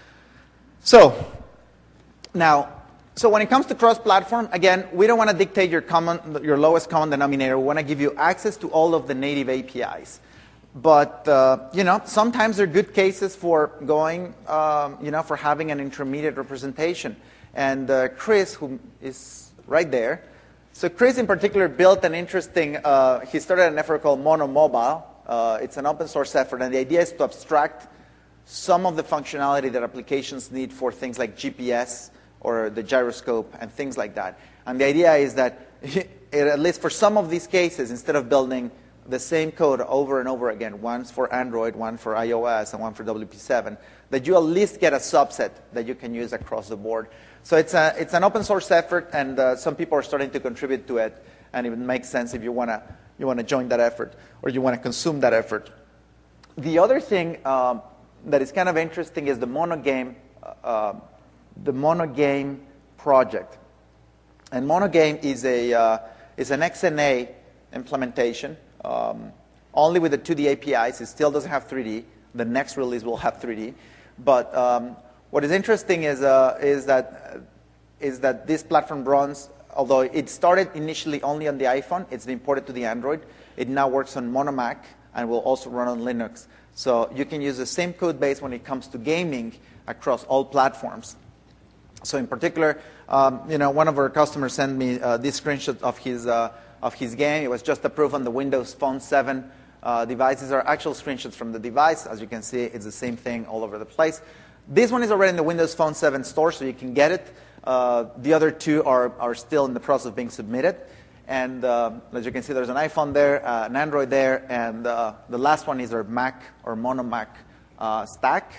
So, now, so when it comes to cross-platform, again, we don't want to dictate your, common, your lowest common denominator. We want to give you access to all of the native A P Is. But, uh, you know, sometimes there are good cases for going, um, you know, for having an intermediate representation. And uh, Chris, who is right there, so Chris in particular built an interesting, uh, he started an effort called MonoMobile. Uh, it's an open source effort, and the idea is to abstract some of the functionality that applications need for things like G P S or the gyroscope and things like that. And the idea is that, at least for some of these cases, instead of building the same code over and over again, once for Android, one for iOS, and one for W P seven, that you at least get a subset that you can use across the board. So it's, a, it's an open source effort, and uh, some people are starting to contribute to it, and it would make sense if you want to you want to join that effort, or you want to consume that effort. The other thing um, that is kind of interesting is the Monogame, uh, the Monogame project. And Monogame is, a, uh, is an X N A implementation. Um, only with the two D A P Is. It still doesn't have three D. The next release will have three D. But um, what is interesting is, uh, is, that, uh, is that this platform runs, although it started initially only on the iPhone, it's been ported to the Android. It now works on Monomac and will also run on Linux. So you can use the same code base when it comes to gaming across all platforms. So in particular, um, you know, one of our customers sent me uh, this screenshot of his uh, of his game. It was just approved on the Windows Phone seven uh, devices. Are actual screenshots from the device. As you can see, it's the same thing all over the place. This one is already in the Windows Phone seven store, so you can get it. Uh, the other two are, are still in the process of being submitted. And uh, as you can see, there's an iPhone there, uh, an Android there, and uh, the last one is our Mac or Monomac uh, stack.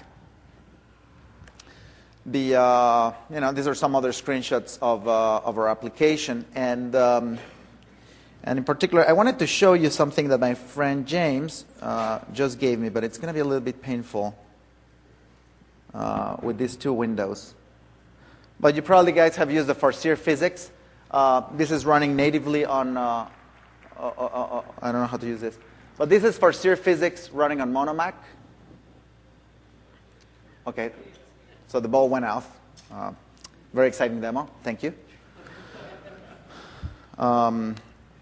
The, uh, you know, these are some other screenshots of, uh, of our application. And... Um, And in particular, I wanted to show you something that my friend James uh, just gave me, but it's going to be a little bit painful uh, with these two windows. But you probably guys have used the Farseer Physics. Uh, this is running natively on, uh, uh, uh, uh, I don't know how to use this. But this is Farseer Physics running on Monomac. Okay, so the ball went off. Uh, Very exciting demo. Thank you. Um,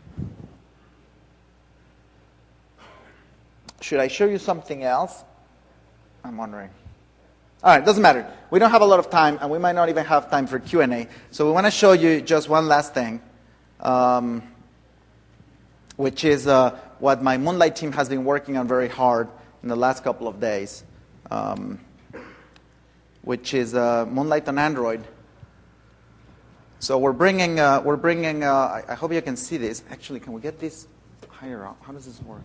should I show you something else? I'm wondering. All right, doesn't matter. We don't have a lot of time, and we might not even have time for Q and A. So we want to show you just one last thing, um, which is uh, what my Moonlight team has been working on very hard in the last couple of days, um, which is uh, Moonlight on Android. So we're bringing, uh, we're bringing. Uh, I, I hope you can see this. Actually, can we get this higher up? How does this work?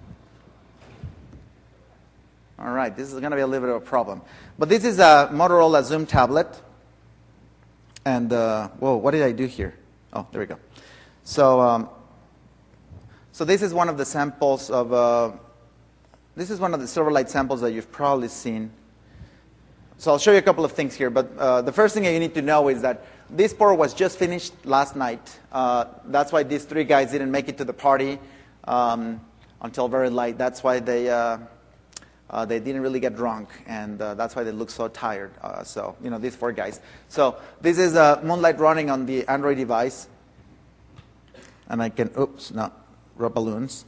All right, this is going to be a little bit of a problem. But this is a Motorola Zoom tablet. And, uh, whoa, what did I do here? Oh, there we go. So, um, so this is one of the samples of, uh, this is one of the Silverlight samples that you've probably seen. So I'll show you a couple of things here. But uh, the first thing that you need to know is that this port was just finished last night. Uh, that's why these three guys didn't make it to the party um, until very late. That's why they... Uh, Uh, they didn't really get drunk, and uh, that's why they look so tired. Uh, so, you know, these four guys. So this is uh, Moonlight running on the Android device. And I can, oops, no, rub balloons.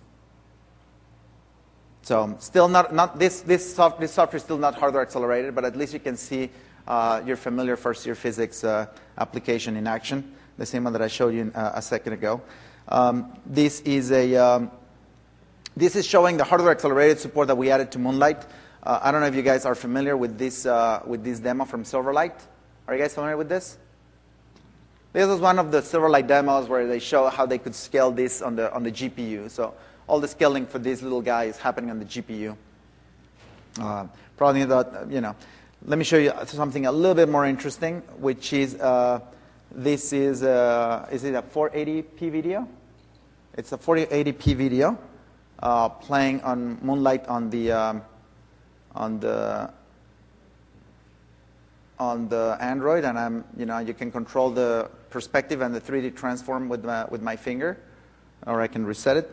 So still not, not this, this, soft, this software is still not hardware accelerated, but at least you can see uh, your familiar first-year physics uh, application in action, the same one that I showed you uh, a second ago. Um, this is a... Um, This is showing the hardware accelerated support that we added to Moonlight. Uh, I don't know if you guys are familiar with this, uh, with this demo from Silverlight. Are you guys familiar with this? This was one of the Silverlight demos where they show how they could scale this on the, on the G P U. So all the scaling for this little guy is happening on the G P U. Uh, probably that, you know, let me show you something a little bit more interesting, which is, uh, this is, uh, is it a four eighty p video? It's a four eighty p video. Uh, playing on Moonlight on the um, on the on the Android, and I'm you know you can control the perspective and the three D transform with my, with my finger, or I can reset it.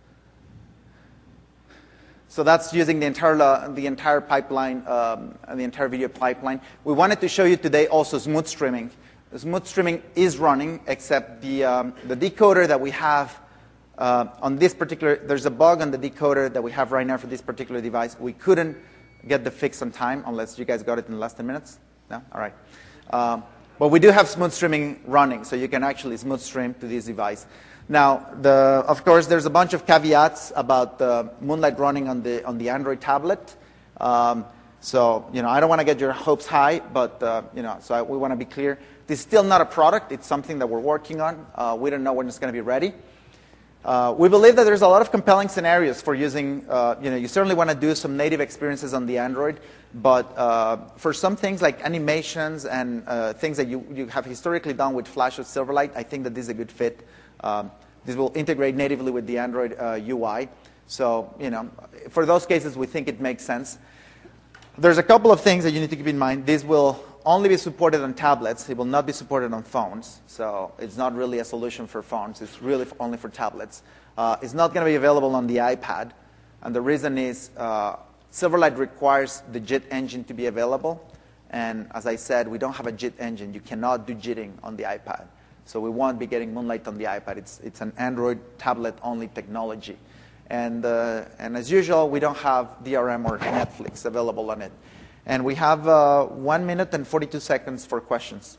So that's using the entire uh, the entire pipeline, um, the entire video pipeline. We wanted to show you today also smooth streaming. The smooth streaming is running, except the um, the decoder that we have. Uh, on this particular, there's a bug on the decoder that we have right now for this particular device. We couldn't get the fix on time unless you guys got it in less than minutes. No? All right. Um, but we do have smooth streaming running, so you can actually smooth stream to this device. Now, the, of course, there's a bunch of caveats about uh, Moonlight running on the on the Android tablet. Um, so, you know, I don't want to get your hopes high, but uh, you know, so I, we want to be clear. This is still not a product. It's something that we're working on. Uh, we don't know when it's going to be ready. Uh, we believe that there's a lot of compelling scenarios for using, uh, you know, you certainly want to do some native experiences on the Android, but uh, for some things like animations and uh, things that you, you have historically done with Flash or Silverlight, I think that this is a good fit. Um, this will integrate natively with the Android uh, U I. So, you know, for those cases, we think it makes sense. There's a couple of things that you need to keep in mind. This will only be supported on tablets. It will not be supported on phones. So it's not really a solution for phones. It's really only for tablets. Uh, it's not going to be available on the iPad. And the reason is uh, Silverlight requires the JIT engine to be available. And as I said, we don't have a JIT engine. You cannot do JITting on the iPad. So we won't be getting Moonlight on the iPad. It's, it's an Android tablet-only technology. And, uh, and as usual, we don't have D R M or Netflix available on it. And we have uh, one minute and forty-two seconds for questions.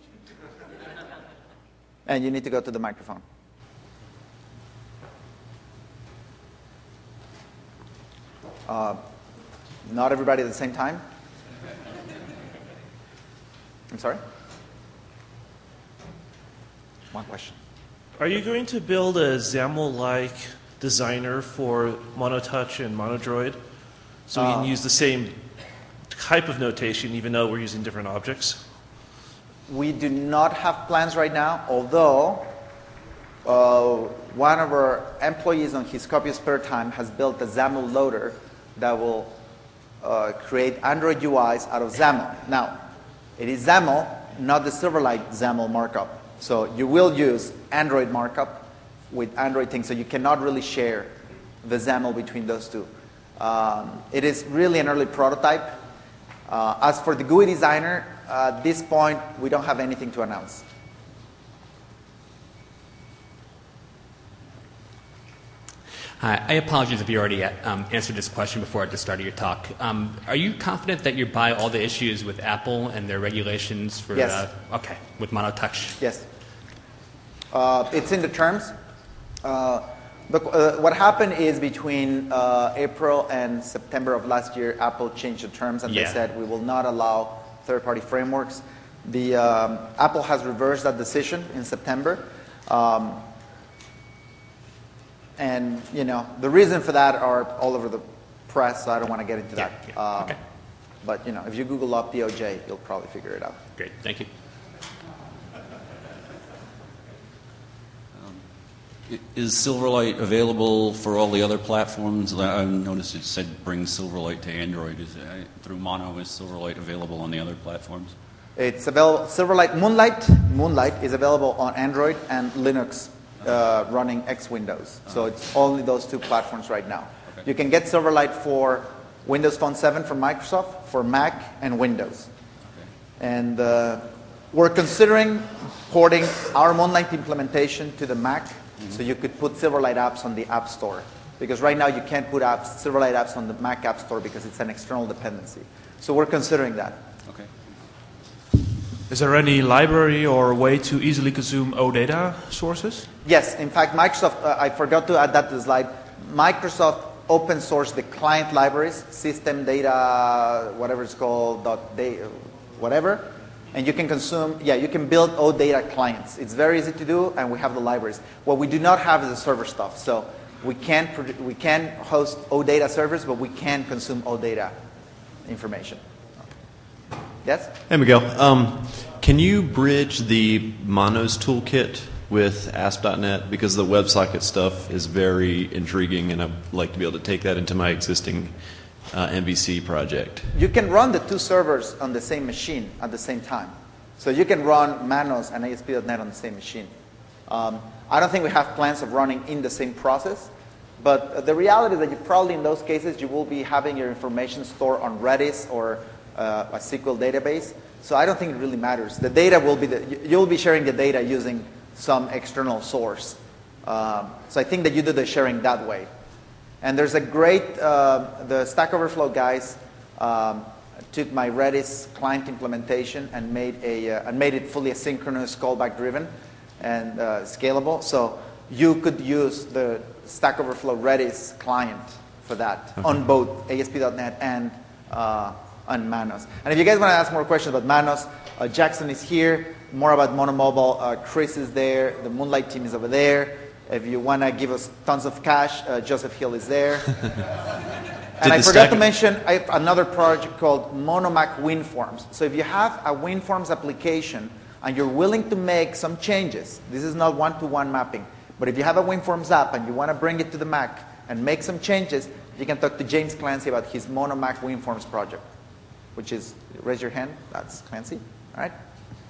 And you need to go to the microphone. Uh, not everybody at the same time. I'm sorry? One question. Are you going to build a XAML-like designer for MonoTouch and MonoDroid so we can uh, use the same type of notation even though we're using different objects? We do not have plans right now, although uh, one of our employees on his copious spare time has built a XAML loader that will uh, create Android U Is out of XAML. Now, it is XAML, not the Silverlight XAML markup. So you will use Android markup with Android things, so you cannot really share the XAML between those two. Um, it is really an early prototype. Uh, as for the G U I designer, at this point, we don't have anything to announce. Hi, I apologize if you already um, answered this question before at the start of your talk. Um, are you confident that you buy all the issues with Apple and their regulations for? Yes. Uh, okay, with MonoTouch. Yes. Uh, it's in the terms. Uh, the, uh, what happened is between uh, April and September of last year, Apple changed the terms and Yeah. they said we will not allow third-party frameworks. The um, Apple has reversed that decision in September. Um, And, you know, the reason for that are all over the press, so I don't want to get into Yeah, that. yeah, Um, okay. But, you know, if you Google up D O J, you'll probably figure it out. Great, thank you. Is Silverlight available for all the other platforms? I noticed it said bring Silverlight to Android. Is it, through Mono, is Silverlight available on the other platforms? It's available, Silverlight Moonlight, Moonlight is available on Android and Linux uh, running X Windows. So it's only those two platforms right now. Okay. You can get Silverlight for Windows Phone seven from Microsoft, for Mac and Windows. Okay. And uh, we're considering porting our Moonlight implementation to the Mac, mm-hmm. so you could put Silverlight apps on the App Store. Because right now you can't put apps, Silverlight apps on the Mac App Store because it's an external dependency. So we're considering that. Okay. Is there any library or way to easily consume O data sources? Yes, in fact, Microsoft, uh, I forgot to add that to the slide. Microsoft open sourced the client libraries, system data, whatever it's called, dot data, whatever. And you can consume, yeah, you can build O data clients. It's very easy to do, and we have the libraries. What we do not have is the server stuff. So we can, we can host O data servers, but we can consume O data information. Yes? Hey, Miguel. Um, can you bridge the Monos toolkit with A S P dot net? Because the WebSocket stuff is very intriguing, and I'd like to be able to take that into my existing uh, M V C project. You can run the two servers on the same machine at the same time. So you can run Manos and A S P dot net on the same machine. Um, I don't think we have plans of running in the same process, but the reality is that you probably in those cases you will be having your information stored on Redis or uh, a S Q L database. So I don't think it really matters. The data will be, the, you'll be sharing the data using some external source. Um, so I think that you do the sharing that way. And there's a great, uh, the Stack Overflow guys um, took my Redis client implementation and made, a, uh, and made it fully asynchronous, callback driven, and uh, scalable. So you could use the Stack Overflow Redis client for that okay. on both A S P dot net and uh, on Manos. And if you guys want to ask more questions about Manos, uh, Jackson is here. More about Monomobile, uh, Chris is there. The Moonlight team is over there. If you want to give us tons of cash, uh, Joseph Hill is there. And I forgot to mention I have another project called Monomac WinForms. So if you have a WinForms application and you're willing to make some changes, this is not one-to-one mapping, but if you have a WinForms app and you want to bring it to the Mac and make some changes, you can talk to James Clancy about his Monomac WinForms project, which is, raise your hand, that's Clancy, all right?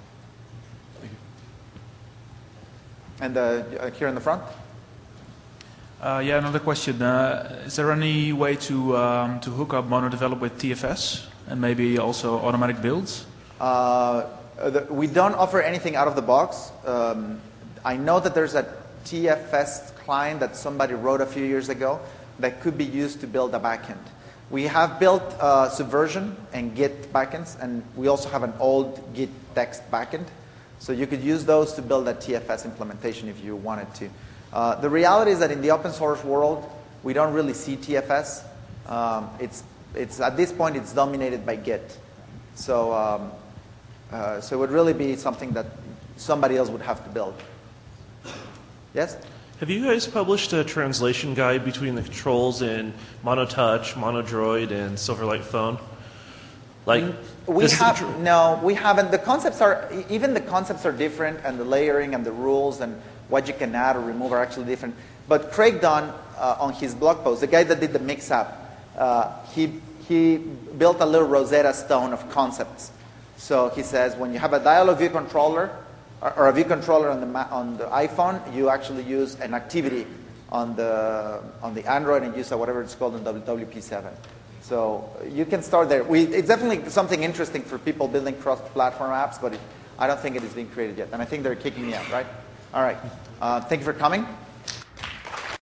And uh, here in the front. Uh, yeah, another question. Uh, is there any way to um, to hook up MonoDevelop with T F S and maybe also automatic builds? Uh, the, we don't offer anything out of the box. Um, I know that there's a T F S client that somebody wrote a few years ago that could be used to build a backend. We have built uh, Subversion and Git backends, and we also have an old Git text backend. So you could use those to build a T F S implementation if you wanted to. Uh, the reality is that in the open source world, we don't really see T F S. Um, it's, it's, at this point, it's dominated by Git. So, um, uh, so it would really be something that somebody else would have to build. Yes? Have you guys published a translation guide between the controls in MonoTouch, MonoDroid, and Silverlight Phone? Like, we have, no, we haven't. The concepts are, even the concepts are different, and the layering and the rules and what you can add or remove are actually different. But Craig Dunn, uh, on his blog post, the guy that did the mix-up, uh, he, he built a little Rosetta Stone of concepts. So he says when you have a dialog view controller, or, or a view controller on the, on the iPhone, you actually use an activity on the, on the Android and use a, whatever it's called in W P seven. So you can start there. We, it's definitely something interesting for people building cross-platform apps, but it, I don't think it is being created yet. And I think they're kicking me out, right? All right. Uh, thank you for coming.